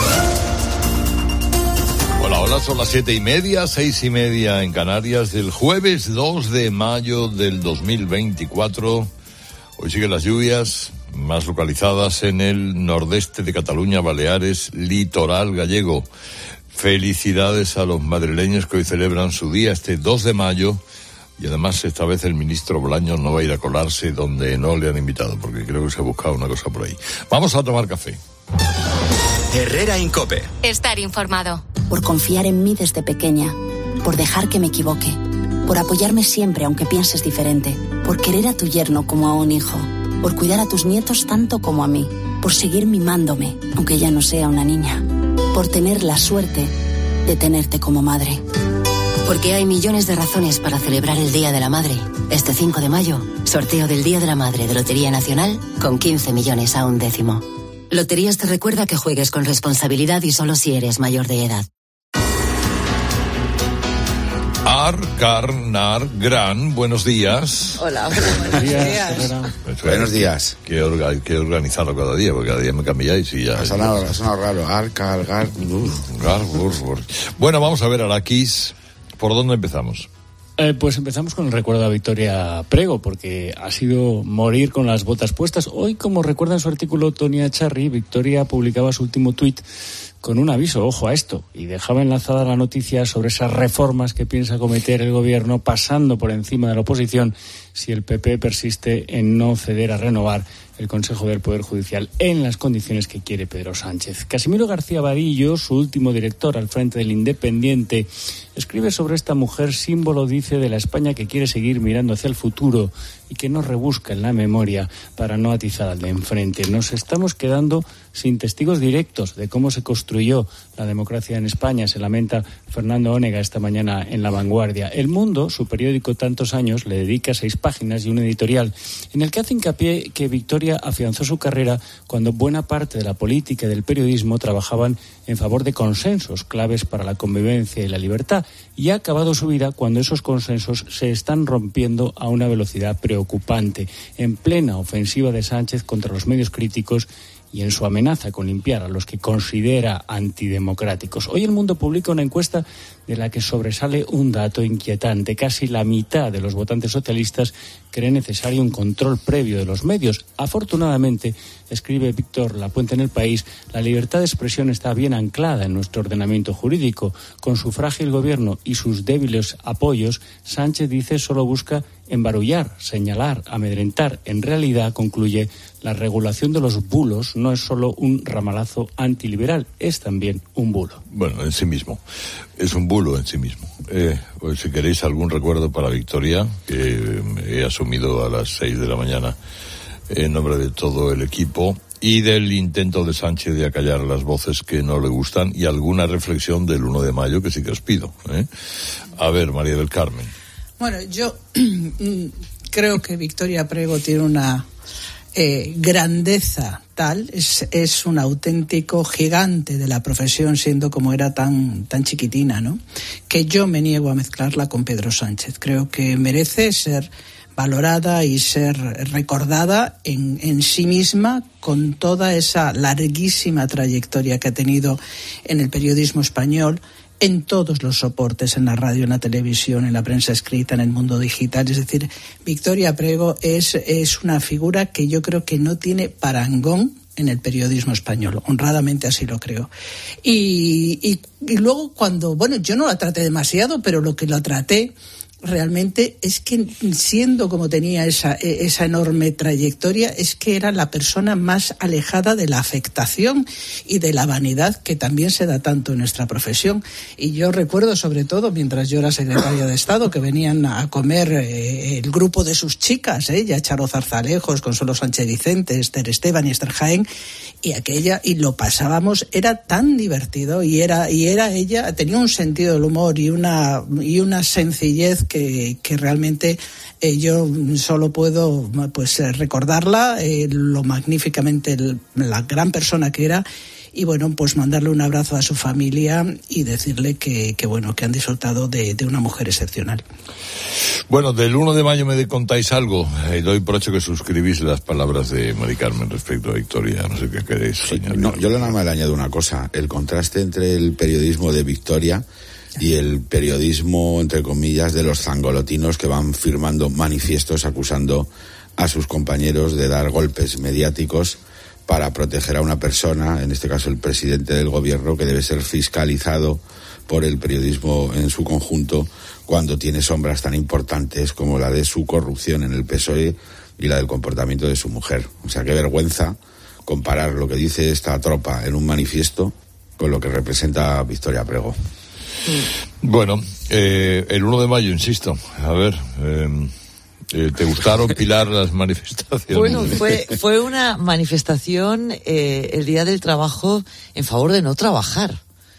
Hola, hola, son las siete y media, seis y media en Canarias, del jueves dos de mayo del dos mil veinticuatro. Hoy siguen las lluvias, más localizadas en el nordeste de Cataluña, Baleares, litoral gallego. Felicidades a los madrileños que hoy celebran su día, este dos de mayo. Y además esta vez el ministro Bolaños no va a ir a colarse donde no le han invitado, porque creo que se ha buscado una cosa por ahí. Vamos a tomar café. Herrera en COPE. Estar informado. Por confiar en mí desde pequeña, por dejar que me equivoque, por apoyarme siempre aunque pienses diferente, por querer a tu yerno como a un hijo, por cuidar a tus nietos tanto como a mí, por seguir mimándome aunque ya no sea una niña, por tener la suerte de tenerte como madre. Porque hay millones de razones para celebrar el Día de la Madre. Este cinco de mayo, sorteo del Día de la Madre de Lotería Nacional con quince millones a un décimo. Loterías te recuerda que juegues con responsabilidad y solo si eres mayor de edad. Ar, Car, Nar, Gran, buenos días. Hola, buenos días. días. Buenos días. Que, orga, que organizarlo cada día, porque cada día me cambiáis y ya... Ha sonado, ha sonado raro. Ar, Car, Gar, Gar, Bueno, vamos a ver, Araquis, ¿por dónde empezamos? Eh, pues empezamos con el recuerdo a Victoria Prego, porque ha sido morir con las botas puestas. Hoy, como recuerda en su artículo Tonia Charri, Victoria publicaba su último tuit con un aviso, ojo a esto, y dejaba enlazada la noticia sobre esas reformas que piensa cometer el gobierno, pasando por encima de la oposición si el P P persiste en no ceder a renovar el Consejo del Poder Judicial en las condiciones que quiere Pedro Sánchez. Casimiro García Vadillo, su último director al frente del Independiente, escribe sobre esta mujer, símbolo, dice, de la España que quiere seguir mirando hacia el futuro y que no rebusca en la memoria para no atizar al de enfrente. Nos estamos quedando sin testigos directos de cómo se construyó la democracia en España, se lamenta Fernando Onega esta mañana en La Vanguardia. El Mundo, su periódico tantos años, le dedica seis páginas y un editorial en el que hace hincapié que Victoria afianzó su carrera cuando buena parte de la política y del periodismo trabajaban en favor de consensos claves para la convivencia y la libertad, y ha acabado su vida cuando esos consensos se están rompiendo a una velocidad preocupante, en plena ofensiva de Sánchez contra los medios críticos y en su amenaza con limpiar a los que considera antidemocráticos. Hoy El Mundo publica una encuesta de la que sobresale un dato inquietante. Casi la mitad de los votantes socialistas cree necesario un control previo de los medios. Afortunadamente, escribe Víctor Lapuente en El País, la libertad de expresión está bien anclada en nuestro ordenamiento jurídico. Con su frágil gobierno y sus débiles apoyos, Sánchez, dice, solo busca embarullar, señalar, amedrentar. En realidad, concluye, la regulación de los bulos no es solo un ramalazo antiliberal, es también un bulo. Bueno, en sí mismo. Es un bulo en sí mismo. Eh, pues si queréis algún recuerdo para Victoria, que he asumido a las seis de la mañana en nombre de todo el equipo, y del intento de Sánchez de acallar las voces que no le gustan, y alguna reflexión del uno de mayo que sí que os pido. ¿eh? A ver, María del Carmen. Bueno, yo creo que Victoria Prego tiene una eh, grandeza tal, es, es un auténtico gigante de la profesión, siendo como era tan, tan chiquitina, ¿no? Que yo me niego a mezclarla con Pedro Sánchez. Creo que merece ser valorada y ser recordada en, en sí misma, con toda esa larguísima trayectoria que ha tenido en el periodismo español, en todos los soportes, en la radio, en la televisión, en la prensa escrita, en el mundo digital. Es decir, Victoria Prego es, es una figura que yo creo que no tiene parangón en el periodismo español, honradamente así lo creo. Y, y, y luego cuando, bueno, yo no la traté demasiado, pero lo que la traté realmente es que, siendo como tenía esa, esa enorme trayectoria, es que era la persona más alejada de la afectación y de la vanidad que también se da tanto en nuestra profesión. Y yo recuerdo, sobre todo mientras yo era secretaria de Estado, que venían a comer eh, el grupo de sus chicas, eh, ya Charo Zarzalejos, Consuelo Sánchez Vicente, Esther Esteban y Esther Jaén, y aquella, y lo pasábamos, era tan divertido, y era, y era ella, tenía un sentido del humor y una, y una sencillez que, que realmente eh, yo solo puedo pues recordarla, eh, lo magníficamente, el, la gran persona que era, y bueno, pues mandarle un abrazo a su familia y decirle que, que bueno, que han disfrutado de, de una mujer excepcional. Bueno, del uno de mayo me contáis algo, y eh, doy por hecho que suscribís las palabras de Mari Carmen respecto a Victoria, no sé qué queréis, señor. No, yo nada más le añado una cosa, el contraste entre el periodismo de Victoria y el periodismo, entre comillas, de los zangolotinos que van firmando manifiestos acusando a sus compañeros de dar golpes mediáticos para proteger a una persona, en este caso el presidente del gobierno, que debe ser fiscalizado por el periodismo en su conjunto cuando tiene sombras tan importantes como la de su corrupción en el P S O E y la del comportamiento de su mujer. O sea, qué vergüenza comparar lo que dice esta tropa en un manifiesto con lo que representa Victoria Prego. Bueno, eh, el uno de mayo, insisto, a ver, eh, eh, ¿te gustaron, Pilar, las manifestaciones? Bueno, fue, fue una manifestación eh, el Día del Trabajo en favor de no trabajar,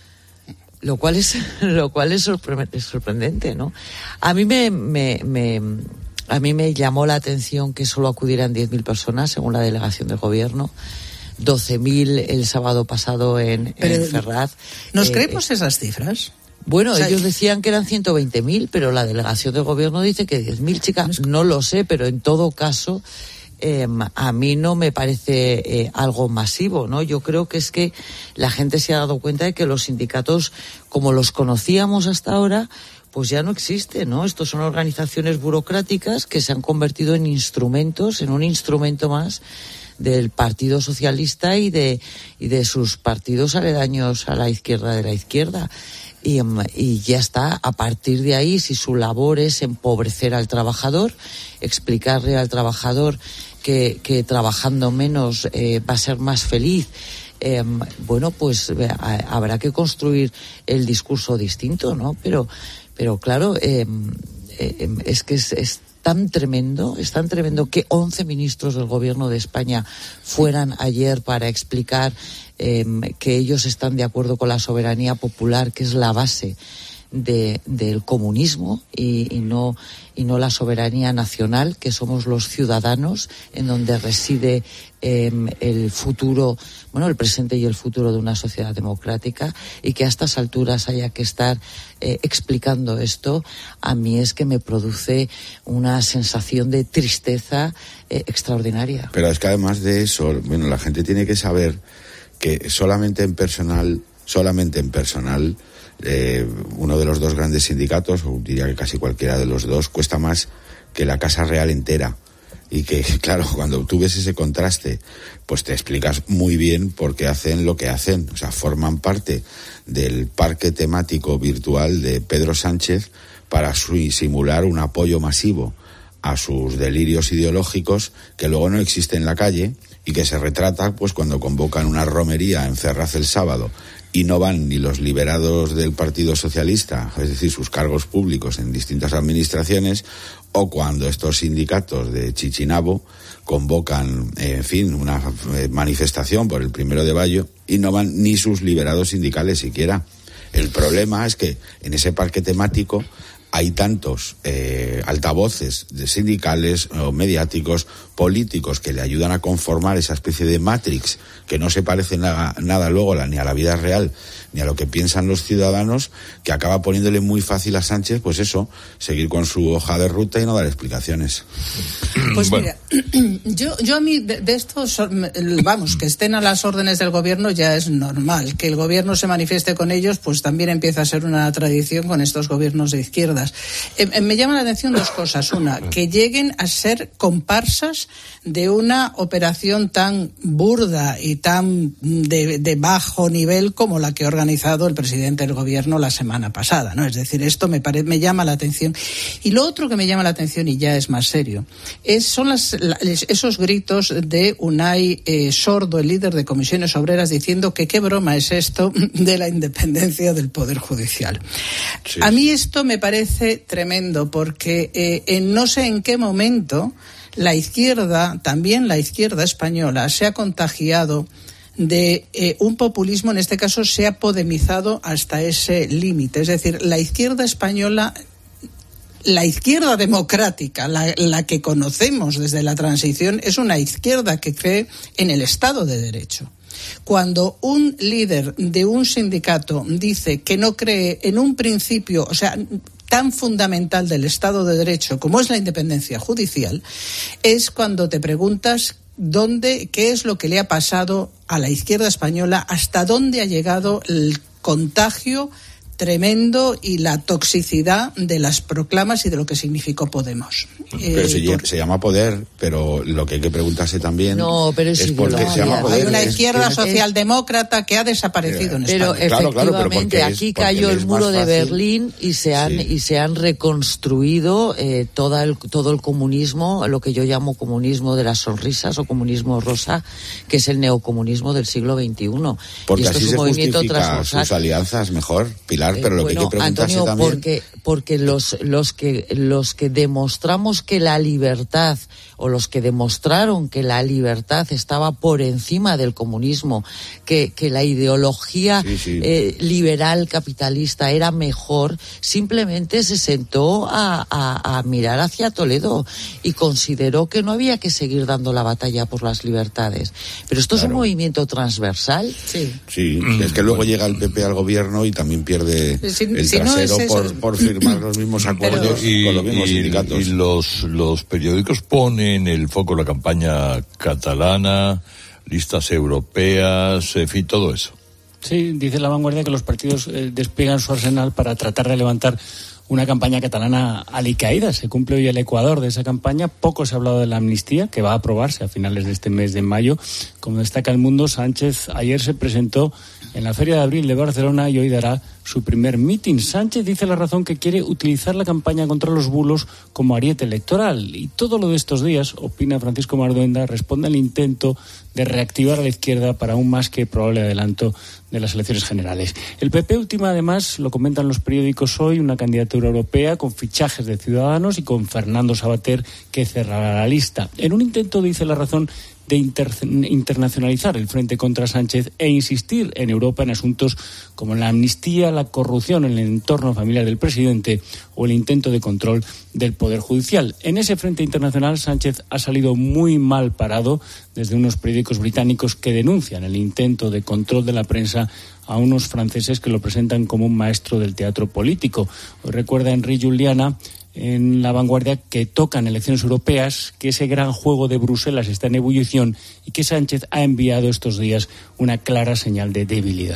lo cual es lo cual es, sorpre- es sorprendente, ¿no? A mí me, me, me a mí me llamó la atención que solo acudieran diez mil personas, según la delegación del gobierno. doce mil el sábado pasado en, en Ferraz. ¿Nos eh, creemos esas cifras? Bueno, o sea, ellos ellos decían que eran ciento veinte mil, pero la delegación del gobierno dice que diez mil, chicas. No lo sé, pero en todo caso, eh, a mí no me parece eh, algo masivo, ¿no? Yo creo que es que la gente se ha dado cuenta de que los sindicatos, como los conocíamos hasta ahora, pues ya no existen, ¿no? Estos son organizaciones burocráticas que se han convertido en instrumentos, en un instrumento más del Partido Socialista y de, y de sus partidos aledaños a la izquierda de la izquierda. Y, y ya está, a partir de ahí, si su labor es empobrecer al trabajador, explicarle al trabajador que, que trabajando menos eh, va a ser más feliz, eh, bueno, pues eh, habrá que construir el discurso distinto, ¿no? Pero, pero claro, eh, eh, es que es, es tan tremendo, es tan tremendo que once ministros del gobierno de España fueran ayer para explicar eh, que ellos están de acuerdo con la soberanía popular, que es la base de, del comunismo y, y no y no la soberanía nacional, que somos los ciudadanos, en donde reside eh, el futuro, bueno, el presente y el futuro de una sociedad democrática, y que a estas alturas haya que estar eh, explicando esto, a mí es que me produce una sensación de tristeza eh, extraordinaria. Pero es que además de eso, bueno, la gente tiene que saber que solamente en personal, solamente en personal, eh, uno de los dos grandes sindicatos, o diría que casi cualquiera de los dos, cuesta más que la Casa Real entera. Y que, claro, cuando tú ves ese contraste, pues te explicas muy bien por qué hacen lo que hacen. O sea, forman parte del parque temático virtual de Pedro Sánchez para simular un apoyo masivo a sus delirios ideológicos que luego no existen en la calle y que se retrata pues cuando convocan una romería en Ferraz el sábado y no van ni los liberados del Partido Socialista, es decir, sus cargos públicos en distintas administraciones, o cuando estos sindicatos de Chichinabo convocan, eh, en fin, una eh, manifestación por el primero de mayo y no van ni sus liberados sindicales siquiera. El problema es que en ese parque temático hay tantos eh, altavoces de sindicales o mediáticos, políticos, que le ayudan a conformar esa especie de matrix que no se parece nada, nada luego la, ni a la vida real ni a lo que piensan los ciudadanos, que acaba poniéndole muy fácil a Sánchez, pues eso, seguir con su hoja de ruta y no dar explicaciones. Pues bueno. Mira, yo, yo a mí de, de estos, vamos, que estén a las órdenes del gobierno ya es normal. Que el gobierno se manifieste con ellos, pues también empieza a ser una tradición con estos gobiernos de izquierdas. Eh, eh, me llama la atención dos cosas. Una, que lleguen a ser comparsas de una operación tan burda y tan de, de bajo nivel como la que ha organizado el presidente del gobierno la semana pasada, ¿no? Es decir, esto me pare, me llama la atención. Y lo otro que me llama la atención, y ya es más serio, es, son las, la, esos gritos de Unai eh, Sordo, el líder de Comisiones Obreras, diciendo que qué broma es esto de la independencia del Poder Judicial. Sí. A mí esto me parece tremendo porque eh, en no sé en qué momento la izquierda, también la izquierda española, se ha contagiado de eh, un populismo, en este caso se ha podemizado hasta ese límite. Es decir, la izquierda española, la izquierda democrática, la, la que conocemos desde la transición, es una izquierda que cree en el Estado de Derecho. Cuando un líder de un sindicato dice que no cree en un principio, o sea, tan fundamental del Estado de Derecho como es la independencia judicial, es cuando te preguntas dónde, qué es lo que le ha pasado a la izquierda española, hasta dónde ha llegado el contagio tremendo y la toxicidad de las proclamas y de lo que significó Podemos. Pero eh, se, por... se llama poder, pero lo que hay que preguntarse también no, pero es, es por qué se llama poder. Hay una es, izquierda es, socialdemócrata que ha desaparecido en pero España. Claro, claro, pero efectivamente porque aquí es, porque cayó el muro de Berlín y se han sí. y se han reconstruido eh, toda el, todo el comunismo, lo que yo llamo comunismo de las sonrisas o comunismo rosa, que es el neocomunismo del siglo veintiuno. Porque y esto así es un se movimiento justifica transversal. sus alianzas mejor, Pilar, pero Eh, lo bueno, que hay que preguntarse Antonio, también... porque porque los los que los que demostramos que la libertad o los que demostraron que la libertad estaba por encima del comunismo, que que la ideología sí, sí. Eh, liberal capitalista era mejor, simplemente se sentó a, a, a mirar hacia Toledo y consideró que no había que seguir dando la batalla por las libertades. Pero esto claro. es un movimiento transversal. Sí, sí es que luego llega el P P al gobierno y también pierde si, el si trasero no por, por firmar los mismos acuerdos y, con los mismos y, sindicatos. Y los, los periódicos ponen el foco en la campaña catalana, listas europeas, en fin, todo eso. Sí, dice La Vanguardia que los partidos eh, despliegan su arsenal para tratar de levantar una campaña catalana alicaída. Se cumple hoy el ecuador de esa campaña. Poco se ha hablado de la amnistía, que va a aprobarse a finales de este mes de mayo. Como destaca El Mundo, Sánchez ayer se presentó en la Feria de Abril de Barcelona y hoy dará su primer mitin. Sánchez dice La Razón que quiere utilizar la campaña contra los bulos como ariete electoral. Y todo lo de estos días, opina Francisco Marduenda, responde al intento de reactivar a la izquierda para un más que probable adelanto de las elecciones generales. El P P ultima, además, lo comentan los periódicos hoy, una candidatura europea con fichajes de Ciudadanos y con Fernando Savater, que cerrará la lista. En un intento, dice La Razón, de inter- internacionalizar el frente contra Sánchez e insistir en Europa en asuntos como la amnistía, la corrupción en el entorno familiar del presidente o el intento de control del Poder Judicial. En ese frente internacional, Sánchez ha salido muy mal parado desde unos periódicos británicos que denuncian el intento de control de la prensa a unos franceses que lo presentan como un maestro del teatro político. Hoy recuerda Henri Juliana en La Vanguardia que tocan elecciones europeas, que ese gran juego de Bruselas está en ebullición y que Sánchez ha enviado estos días una clara señal de debilidad.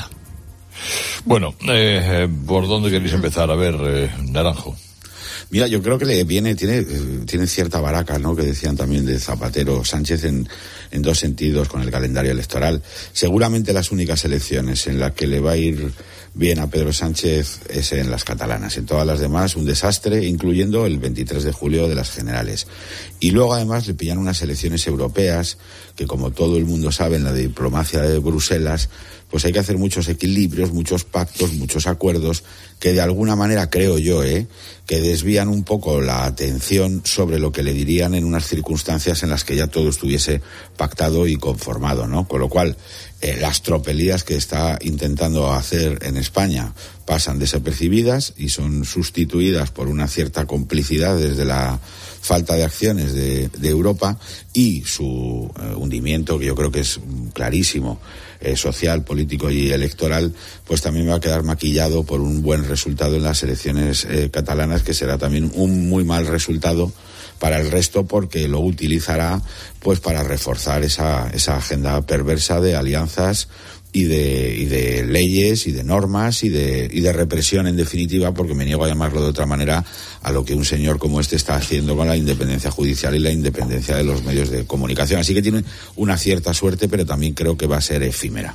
Bueno, eh, ¿por dónde queréis empezar? A ver, eh, Naranjo. Mira, yo creo que le viene, tiene, tiene cierta baraca, ¿no? Que decían también de Zapatero Sánchez en, en dos sentidos con el calendario electoral. Seguramente las únicas elecciones en las que le va a ir bien a Pedro Sánchez es en las catalanas. En todas las demás, un desastre, incluyendo el veintitrés de julio de las generales. Y luego, además, le pillan unas elecciones europeas que, como todo el mundo sabe, en la diplomacia de Bruselas, pues hay que hacer muchos equilibrios, muchos pactos, muchos acuerdos que de alguna manera, creo yo, ¿eh? que desvían un poco la atención sobre lo que le dirían en unas circunstancias en las que ya todo estuviese pactado y conformado, ¿no? Con lo cual, eh, las tropelías que está intentando hacer en España pasan desapercibidas y son sustituidas por una cierta complicidad desde la falta de acciones de, de Europa y su eh, hundimiento, que yo creo que es clarísimo, eh, social, político y electoral, pues también va a quedar maquillado por un buen resultado en las elecciones eh, catalanas, que será también un muy mal resultado para el resto, porque lo utilizará pues para reforzar esa, esa agenda perversa de alianzas y de, y de leyes y de normas y de, y de represión, en definitiva, porque me niego a llamarlo de otra manera, a lo que un señor como este está haciendo con la independencia judicial y la independencia de los medios de comunicación. Así que tiene una cierta suerte, pero también creo que va a ser efímera.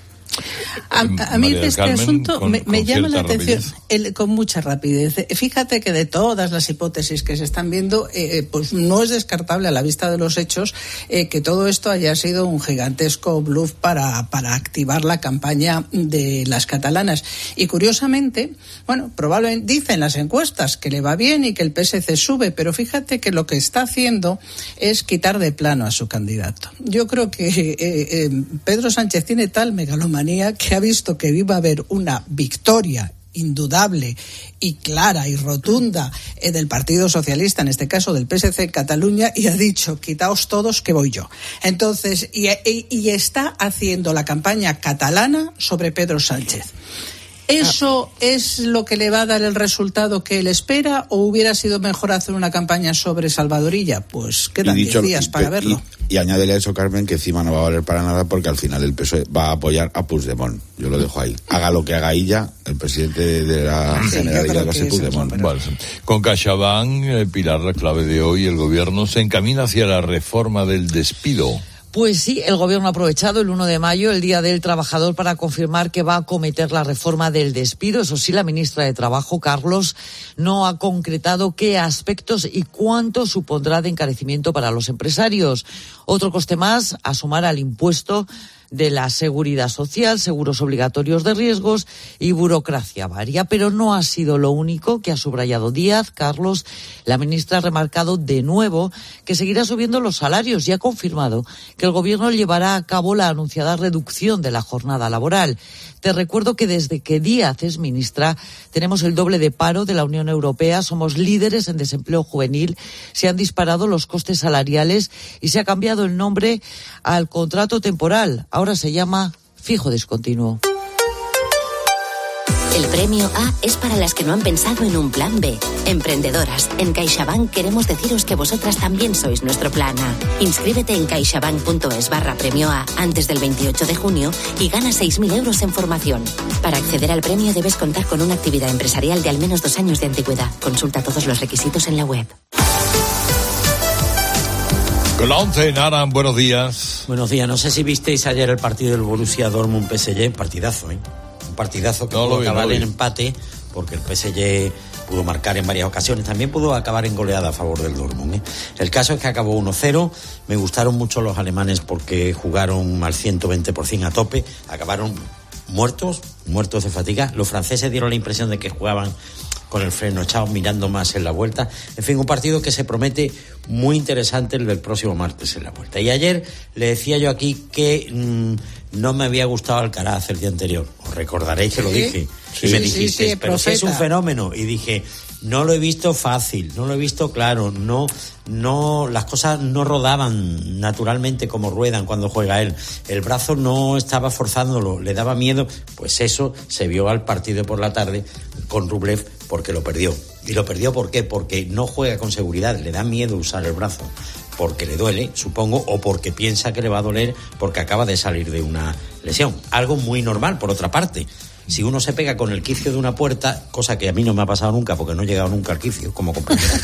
A, a mí de este Carmen, asunto con, me, me llama la atención el, con mucha rapidez. Fíjate que de todas las hipótesis que se están viendo, eh, pues no es descartable a la vista de los hechos eh, que todo esto haya sido un gigantesco bluff para, para activar la campaña de las catalanas. Y curiosamente, bueno, probablemente dicen las encuestas que le va bien y que el P S C sube, pero fíjate que lo que está haciendo es quitar de plano a su candidato. Yo creo que eh, eh, Pedro Sánchez tiene tal megalomanía que ha visto que iba a haber una victoria indudable y clara y rotunda eh, del Partido Socialista, en este caso del P S C en Cataluña, y ha dicho, quitaos todos que voy yo. Entonces, y, y, y está haciendo la campaña catalana sobre Pedro Sánchez. ¿Eso es lo que le va a dar el resultado que él espera o hubiera sido mejor hacer una campaña sobre Salvadorilla? Pues quedan diez días para verlo. Y, y añádele a eso, Carmen, que encima no va a valer para nada porque al final el P S O E va a apoyar a Puigdemont. Yo lo dejo ahí. Haga lo que haga ella, el presidente de la sí, Generalidad va a ser Puigdemont. Pero... Vale. Con CaixaBank, eh, Pilar, la clave de hoy, el gobierno se encamina hacia la reforma del despido. Pues sí, el gobierno ha aprovechado el uno de mayo, el Día del Trabajador, para confirmar que va a acometer la reforma del despido. Eso sí, la ministra de Trabajo, Carlos, no ha concretado qué aspectos y cuánto supondrá de encarecimiento para los empresarios. Otro coste más a sumar al impuesto de la seguridad social, seguros obligatorios de riesgos y burocracia varia. Pero no ha sido lo único que ha subrayado Díaz. Carlos, la ministra ha remarcado de nuevo que seguirá subiendo los salarios y ha confirmado que el gobierno llevará a cabo la anunciada reducción de la jornada laboral. Te recuerdo que desde que Díaz es ministra tenemos el doble de paro de la Unión Europea, somos líderes en desempleo juvenil, se han disparado los costes salariales y se ha cambiado el nombre al contrato temporal. Ahora se llama fijo discontinuo. El premio A es para las que no han pensado en un plan B. Emprendedoras, en CaixaBank queremos deciros que vosotras también sois nuestro plan A. Inscríbete en caixabank.es barra premio A antes del veintiocho de junio y gana seis mil euros en formación. Para acceder al premio debes contar con una actividad empresarial de al menos dos años de antigüedad. Consulta todos los requisitos en la web. Con la once, Naran, buenos días. Buenos días. No sé si visteis ayer el partido del Borussia Dortmund P S G, partidazo, ¿eh? Un partidazo que no pudo vi, acabar no en empate, porque el P S G pudo marcar en varias ocasiones. También pudo acabar en goleada a favor del Dortmund, ¿eh? El caso es que acabó uno cero. Me gustaron mucho los alemanes porque jugaron al ciento veinte por ciento a tope. Acabaron muertos, muertos de fatiga. Los franceses dieron la impresión de que jugaban con el freno echado, mirando más en la vuelta. En fin, un partido que se promete muy interesante el del próximo martes en la vuelta. Y ayer le decía yo aquí que mmm, no me había gustado Alcaraz el día anterior. Os recordaréis que ¿Sí? lo dije. Sí, y me dijiste, sí, sí, pero si es un fenómeno. Y dije, no lo he visto fácil, no lo he visto claro, no, no, las cosas no rodaban naturalmente como ruedan cuando juega él. El brazo no estaba forzándolo, le daba miedo. Pues eso se vio al partido por la tarde con Rublev, porque lo perdió. ¿Y lo perdió por qué? Porque no juega con seguridad, le da miedo usar el brazo, porque le duele, supongo, o porque piensa que le va a doler porque acaba de salir de una lesión. Algo muy normal, por otra parte. Si uno se pega con el quicio de una puerta, cosa que a mí no me ha pasado nunca porque no he llegado nunca al quicio, como comprenderás.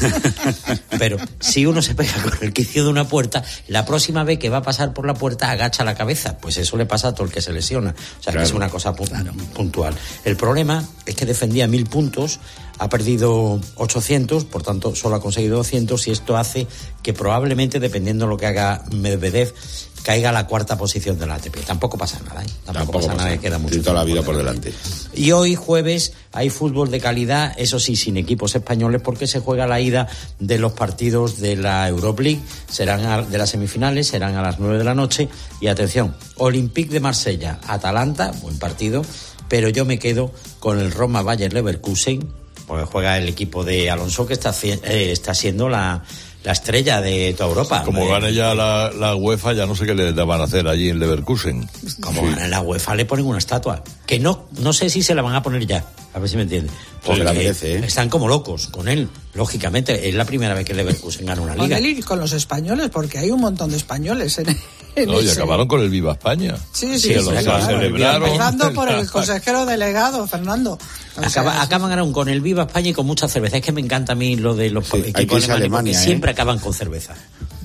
Pero si uno se pega con el quicio de una puerta, la próxima vez que va a pasar por la puerta agacha la cabeza. Pues eso le pasa a todo el que se lesiona. O sea, claro, que es una cosa puntual. El problema es que defendía mil puntos, ha perdido ochocientos, por tanto solo ha conseguido doscientos, y esto hace que probablemente, dependiendo de lo que haga Medvedev, caiga a la cuarta posición de la A T P. Tampoco pasa nada, ¿eh? Tampoco, Tampoco pasa, pasa nada, que queda mucho toda la vida por delante. Y hoy, jueves, hay fútbol de calidad, eso sí, sin equipos españoles, porque se juega la ida de los partidos de la Europa League, serán a, de las semifinales, serán a las nueve de la noche. Y atención, Olympique de Marsella, Atalanta, buen partido, pero yo me quedo con el Roma Bayer Leverkusen, porque juega el equipo de Alonso, que está, eh, está siendo la... la estrella de toda Europa. Como gane ya la, la UEFA, ya no sé qué le van a hacer allí en Leverkusen. Como sí. gane la UEFA, le ponen una estatua. Que no, no sé si se la van a poner ya. A ver si me entiende. Porque sí, la merece, ¿eh? Están como locos con él. Lógicamente, es la primera vez que Leverkusen gana una liga. Con él y con los españoles, porque hay un montón de españoles en, en no, ese... y acabaron con el Viva España. Sí, sí, sí, sí, sí claro. celebraron. Empezando por el consejero delegado, Fernando. O Acaba, sea, acaban con el Viva España y con mucha cerveza. Es que me encanta a mí lo de los sí, equipos alemanes, Alemania, porque ¿eh? siempre acaban con cerveza.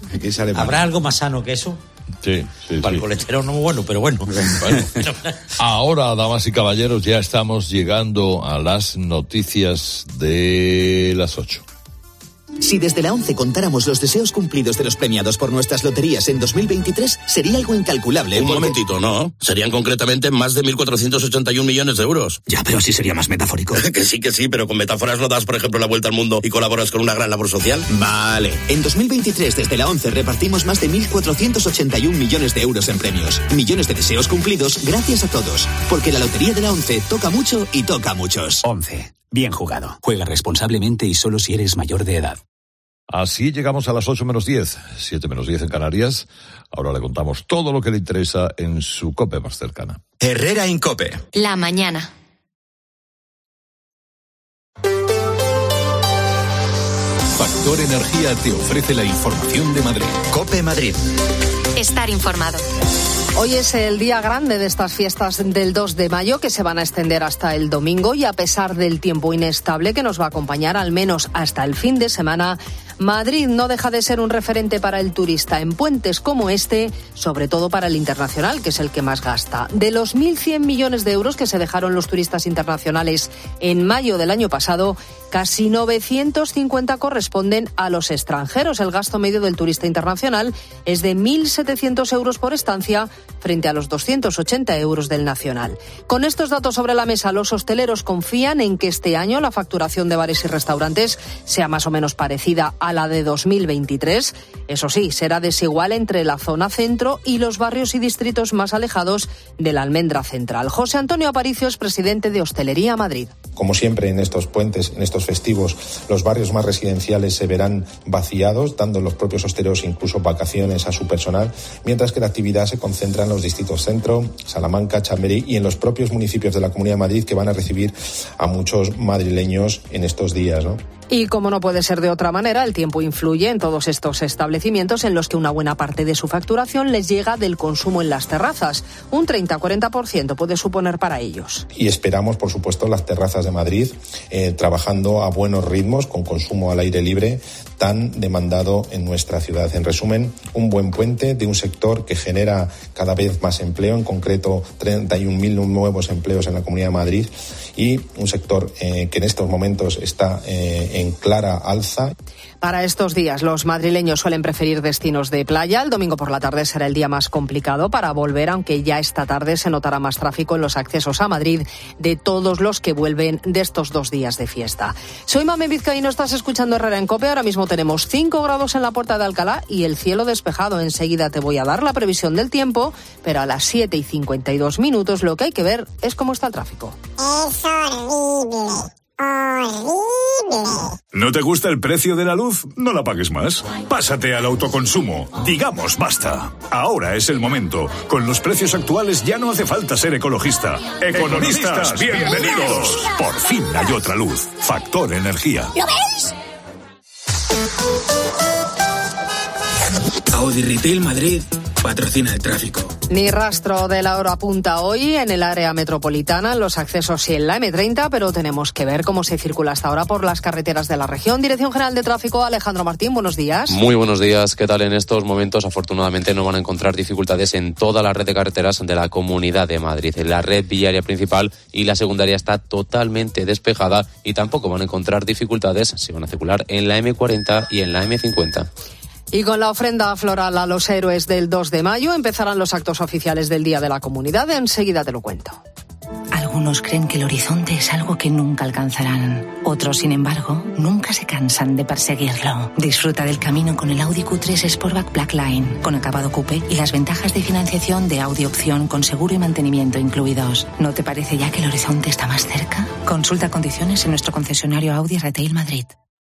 ¿Habrá algo más sano que eso? Sí, sí, Para sí. el colesterol no muy bueno, pero bueno. bueno. Ahora, damas y caballeros, ya estamos llegando a las noticias de las ocho. Si desde la ONCE contáramos los deseos cumplidos de los premiados por nuestras loterías en dos mil veintitrés, sería algo incalculable. Un porque... momentito, ¿no? Serían concretamente más de mil cuatrocientos ochenta y un millones de euros. Ya, pero así sería más metafórico. Que sí, que sí, pero con metáforas no das, por ejemplo, la vuelta al mundo y colaboras con una gran labor social. Vale. En dos mil veintitrés, desde la ONCE, repartimos más de mil cuatrocientos ochenta y un millones de euros en premios. Millones de deseos cumplidos gracias a todos. Porque la lotería de la ONCE toca mucho y toca a muchos. ONCE. Bien jugado. Juega responsablemente y solo si eres mayor de edad. Así llegamos a las ocho menos diez, siete menos diez en Canarias. Ahora le contamos todo lo que le interesa en su COPE más cercana. Herrera Incope. La mañana. Factor Energía te ofrece la información de Madrid. COPE Madrid. Estar informado. Hoy es el día grande de estas fiestas del dos de mayo, que se van a extender hasta el domingo, y a pesar del tiempo inestable que nos va a acompañar al menos hasta el fin de semana, Madrid no deja de ser un referente para el turista en puentes como este, sobre todo para el internacional, que es el que más gasta. De los mil cien millones de euros que se dejaron los turistas internacionales en mayo del año pasado, casi novecientos cincuenta corresponden a los extranjeros. El gasto medio del turista internacional es de mil setecientos euros por estancia, frente a los doscientos ochenta euros del nacional. Con estos datos sobre la mesa, los hosteleros confían en que este año la facturación de bares y restaurantes sea más o menos parecida a la de dos mil veintitrés. Eso sí, será desigual entre la zona centro y los barrios y distritos más alejados de la almendra central. José Antonio Aparicio es presidente de Hostelería Madrid. Como siempre en estos puentes, en estos festivos, los barrios más residenciales se verán vaciados, dando los propios hosteleros incluso vacaciones a su personal, mientras que la actividad se concentra en los distritos centro, Salamanca, Chamberí y en los propios municipios de la Comunidad de Madrid, que van a recibir a muchos madrileños en estos días, ¿no? Y como no puede ser de otra manera, el tiempo influye en todos estos establecimientos en los que una buena parte de su facturación les llega del consumo en las terrazas. Un treinta a cuarenta por ciento puede suponer para ellos. Y esperamos, por supuesto, las terrazas de Madrid eh, trabajando a buenos ritmos, con consumo al aire libre, tan demandado en nuestra ciudad. En resumen, un buen puente de un sector que genera cada vez más empleo, en concreto treinta y un mil nuevos empleos en la Comunidad de Madrid, y un sector eh, que en estos momentos está eh, en clara alza. Para estos días, los madrileños suelen preferir destinos de playa. El domingo por la tarde será el día más complicado para volver, aunque ya esta tarde se notará más tráfico en los accesos a Madrid de todos los que vuelven de estos dos días de fiesta. Soy Mame Vizcaíno, estás escuchando Herrera en COPE. Ahora mismo tenemos cinco grados en la Puerta de Alcalá y el cielo despejado. Enseguida te voy a dar la previsión del tiempo, pero a las siete y cincuenta y dos minutos lo que hay que ver es cómo está el tráfico. Es horrible. ¡Horrible! ¿No te gusta el precio de la luz? No la pagues más. Pásate al autoconsumo. Digamos basta. Ahora es el momento. Con los precios actuales ya no hace falta ser ecologista. ¡Economistas, bienvenidos! Por fin hay otra luz. Factor Energía. ¿Lo ves? Audi Retail Madrid patrocina el tráfico. Ni rastro de la hora punta hoy en el área metropolitana, en los accesos y en la eme treinta, pero tenemos que ver cómo se circula hasta ahora por las carreteras de la región. Dirección General de Tráfico, Alejandro Martín, buenos días. Muy buenos días, ¿qué tal? En estos momentos, afortunadamente, no van a encontrar dificultades en toda la red de carreteras de la Comunidad de Madrid. La red viaria principal y la secundaria está totalmente despejada y tampoco van a encontrar dificultades si van a circular en la eme cuarenta y en la eme cincuenta. Y con la ofrenda floral a los héroes del dos de mayo empezarán los actos oficiales del Día de la Comunidad. Enseguida te lo cuento. Algunos creen que el horizonte es algo que nunca alcanzarán. Otros, sin embargo, nunca se cansan de perseguirlo. Disfruta del camino con el Audi cu tres Sportback Blackline, con acabado coupé y las ventajas de financiación de Audi Opción con seguro y mantenimiento incluidos. ¿No te parece ya que el horizonte está más cerca? Consulta condiciones en nuestro concesionario Audi Retail Madrid.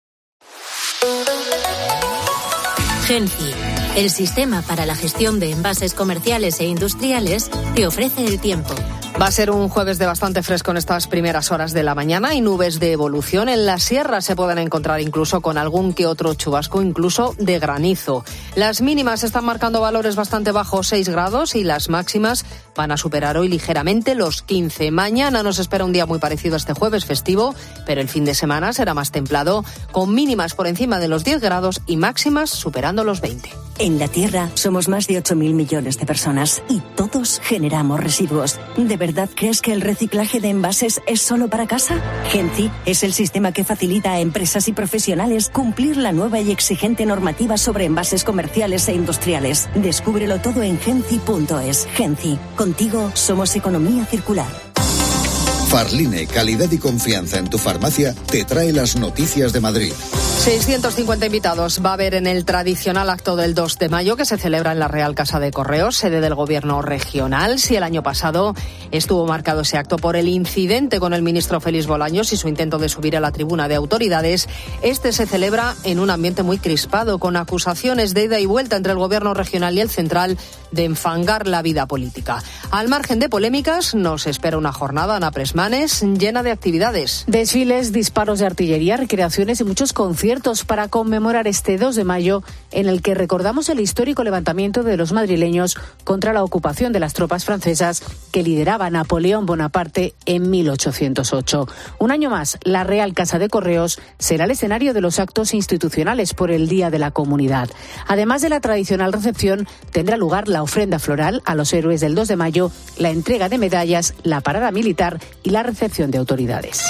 Genci, el sistema para la gestión de envases comerciales e industriales, te ofrece el tiempo. Va a ser un jueves de bastante fresco en estas primeras horas de la mañana y nubes de evolución. En la sierra se pueden encontrar incluso con algún que otro chubasco, incluso de granizo. Las mínimas están marcando valores bastante bajos, seis grados, y las máximas van a superar hoy ligeramente los quince. Mañana nos espera un día muy parecido a este jueves festivo, pero el fin de semana será más templado, con mínimas por encima de los diez grados y máximas superando los veinte. En la Tierra somos más de ocho mil millones de personas y todos generamos residuos. ¿De verdad crees que el reciclaje de envases es solo para casa? Genci es el sistema que facilita a empresas y profesionales cumplir la nueva y exigente normativa sobre envases comerciales e industriales. Descúbrelo todo en genci punto es. Genci, contigo somos economía circular. Farline, calidad y confianza en tu farmacia, te trae las noticias de Madrid. seiscientos cincuenta invitados va a haber en el tradicional acto del dos de mayo que se celebra en la Real Casa de Correos, sede del Gobierno regional. Si el año pasado estuvo marcado ese acto por el incidente con el ministro Félix Bolaños y su intento de subir a la tribuna de autoridades, este se celebra en un ambiente muy crispado, con acusaciones de ida y vuelta entre el Gobierno regional y el central de enfangar la vida política. Al margen de polémicas, nos espera una jornada, Ana Presmanes, llena de actividades. Desfiles, disparos de artillería, recreaciones y muchos conciertos para conmemorar este dos de mayo, en el que recordamos el histórico levantamiento de los madrileños contra la ocupación de las tropas francesas que lideraba Napoleón Bonaparte en mil ochocientos ocho. Un año más, la Real Casa de Correos será el escenario de los actos institucionales por el Día de la Comunidad. Además de la tradicional recepción, tendrá lugar la ofrenda floral a los héroes del dos de mayo, la entrega de medallas, la parada militar y la recepción de autoridades.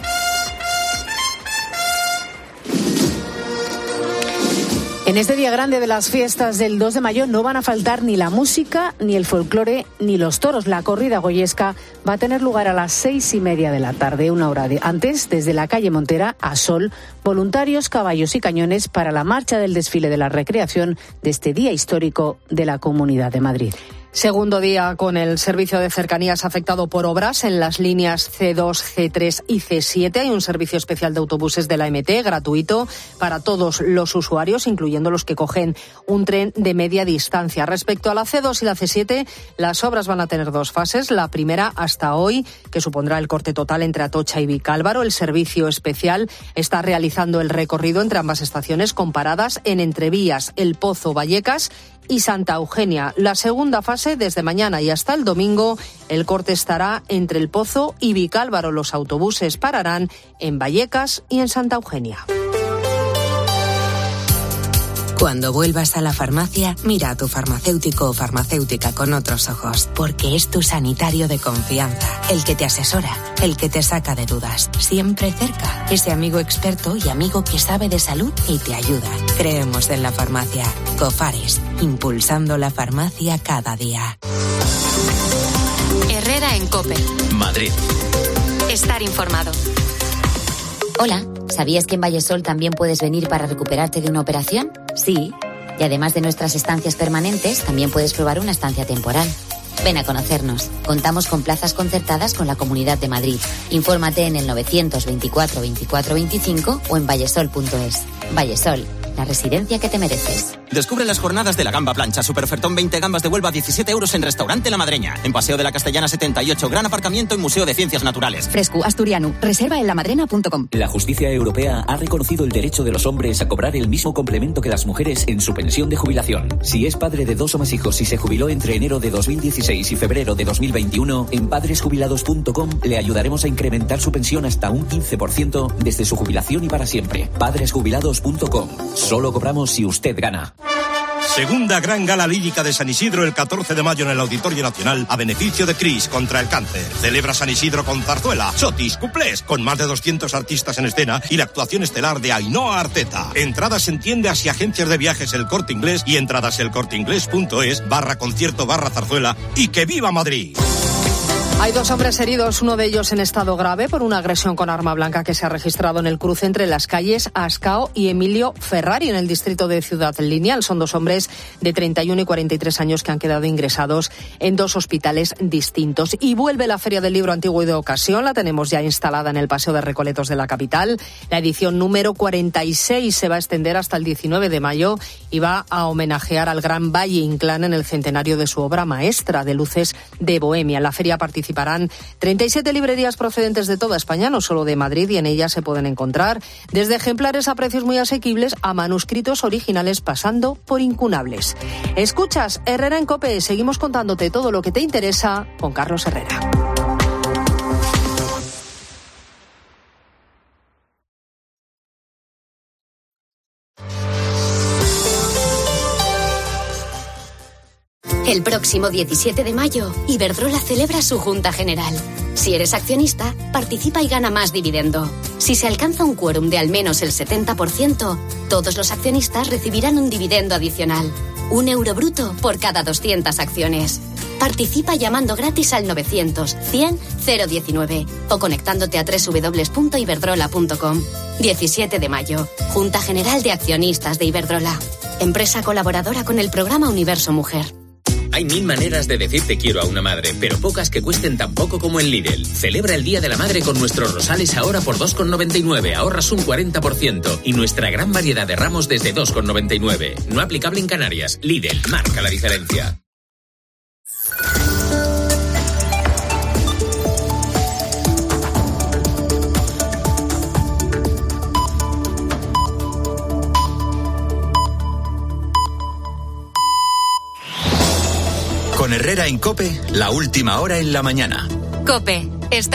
En este día grande de las fiestas del dos de mayo no van a faltar ni la música, ni el folclore, ni los toros. La corrida goyesca va a tener lugar a las seis y media de la tarde, una hora de antes, desde la calle Montera a Sol, voluntarios, caballos y cañones para la marcha del desfile de la recreación de este día histórico de la Comunidad de Madrid. Segundo día con el servicio de cercanías afectado por obras en las líneas ce dos, ce tres y ce siete. Hay un servicio especial de autobuses de la eme te gratuito para todos los usuarios, incluyendo los que cogen un tren de media distancia. Respecto a la ce dos y la ce siete, las obras van a tener dos fases. La primera hasta hoy, que supondrá el corte total entre Atocha y Vicálvaro. El servicio especial está realizando el recorrido entre ambas estaciones con paradas en Entrevías, El Pozo, Vallecas y Santa Eugenia. La segunda fase, desde mañana y hasta el domingo, el corte estará entre El Pozo y Vicálvaro. Los autobuses pararán en Vallecas y en Santa Eugenia. Cuando vuelvas a la farmacia, mira a tu farmacéutico o farmacéutica con otros ojos, porque es tu sanitario de confianza, el que te asesora, el que te saca de dudas, siempre cerca, ese amigo experto y amigo que sabe de salud y te ayuda. Creemos en la farmacia. Cofares, impulsando la farmacia cada día. Herrera en COPE. Madrid. Estar informado. Hola, ¿sabías que en Vallesol también puedes venir para recuperarte de una operación? Sí, y además de nuestras estancias permanentes, también puedes probar una estancia temporal. Ven a conocernos. Contamos con plazas concertadas con la Comunidad de Madrid. Infórmate en el novecientos veinticuatro veinticuatro veinticinco o en vallesol punto es. Vallesol, la residencia que te mereces. Descubre las jornadas de la Gamba Plancha. Superofertón veinte gambas de Huelva a diecisiete euros en Restaurante La Madreña. En Paseo de la Castellana setenta y ocho, gran aparcamiento en Museo de Ciencias Naturales. Fresco, asturiano. Reserva en lamadrena punto com. La justicia europea ha reconocido el derecho de los hombres a cobrar el mismo complemento que las mujeres en su pensión de jubilación. Si es padre de dos o más hijos y se jubiló entre enero de dos mil dieciséis y febrero de dos mil veintiuno, en padres jubilados punto com le ayudaremos a incrementar su pensión hasta un quince por ciento desde su jubilación y para siempre. padres jubilados punto com. Solo cobramos si usted gana. Segunda gran gala lírica de San Isidro el catorce de mayo en el Auditorio Nacional a beneficio de CRIS contra el cáncer. Celebra San Isidro con zarzuela, chotis, cuplés, con más de doscientos artistas en escena y la actuación estelar de Ainhoa Arteta. Entradas en tiendas y agencias de viajes El Corte Inglés y entradas elcorteinglés.es barra concierto barra zarzuela y que viva Madrid. Hay dos hombres heridos, uno de ellos en estado grave por una agresión con arma blanca que se ha registrado en el cruce entre las calles Ascao y Emilio Ferrari en el distrito de Ciudad Lineal. Son dos hombres de treinta y uno y cuarenta y tres años que han quedado ingresados en dos hospitales distintos. Y vuelve la Feria del Libro Antiguo y de Ocasión, la tenemos ya instalada en el Paseo de Recoletos de la capital. La edición número cuarenta y seis se va a extender hasta el diecinueve de mayo y va a homenajear al gran Valle Inclán en el centenario de su obra maestra de Luces de Bohemia. En la feria participa Participarán treinta y siete librerías procedentes de toda España, no solo de Madrid, y en ellas se pueden encontrar desde ejemplares a precios muy asequibles a manuscritos originales pasando por incunables. Escuchas Herrera en COPE, seguimos contándote todo lo que te interesa con Carlos Herrera. El próximo diecisiete de mayo, Iberdrola celebra su Junta General. Si eres accionista, participa y gana más dividendo. Si se alcanza un quórum de al menos el setenta por ciento, todos los accionistas recibirán un dividendo adicional. Un euro bruto por cada doscientas acciones. Participa llamando gratis al novecientos, cien, cero diecinueve o conectándote a doble u doble u doble u punto iberdrola punto com. diecisiete de mayo, Junta General de Accionistas de Iberdrola. Empresa colaboradora con el programa Universo Mujer. Hay mil maneras de decir te quiero a una madre, pero pocas que cuesten tan poco como en Lidl. Celebra el Día de la Madre con nuestros rosales ahora por dos con noventa y nueve, ahorras un cuarenta por ciento y nuestra gran variedad de ramos desde dos con noventa y nueve. No aplicable en Canarias. Lidl, marca la diferencia. Con Herrera en COPE, la última hora en la mañana. COPE.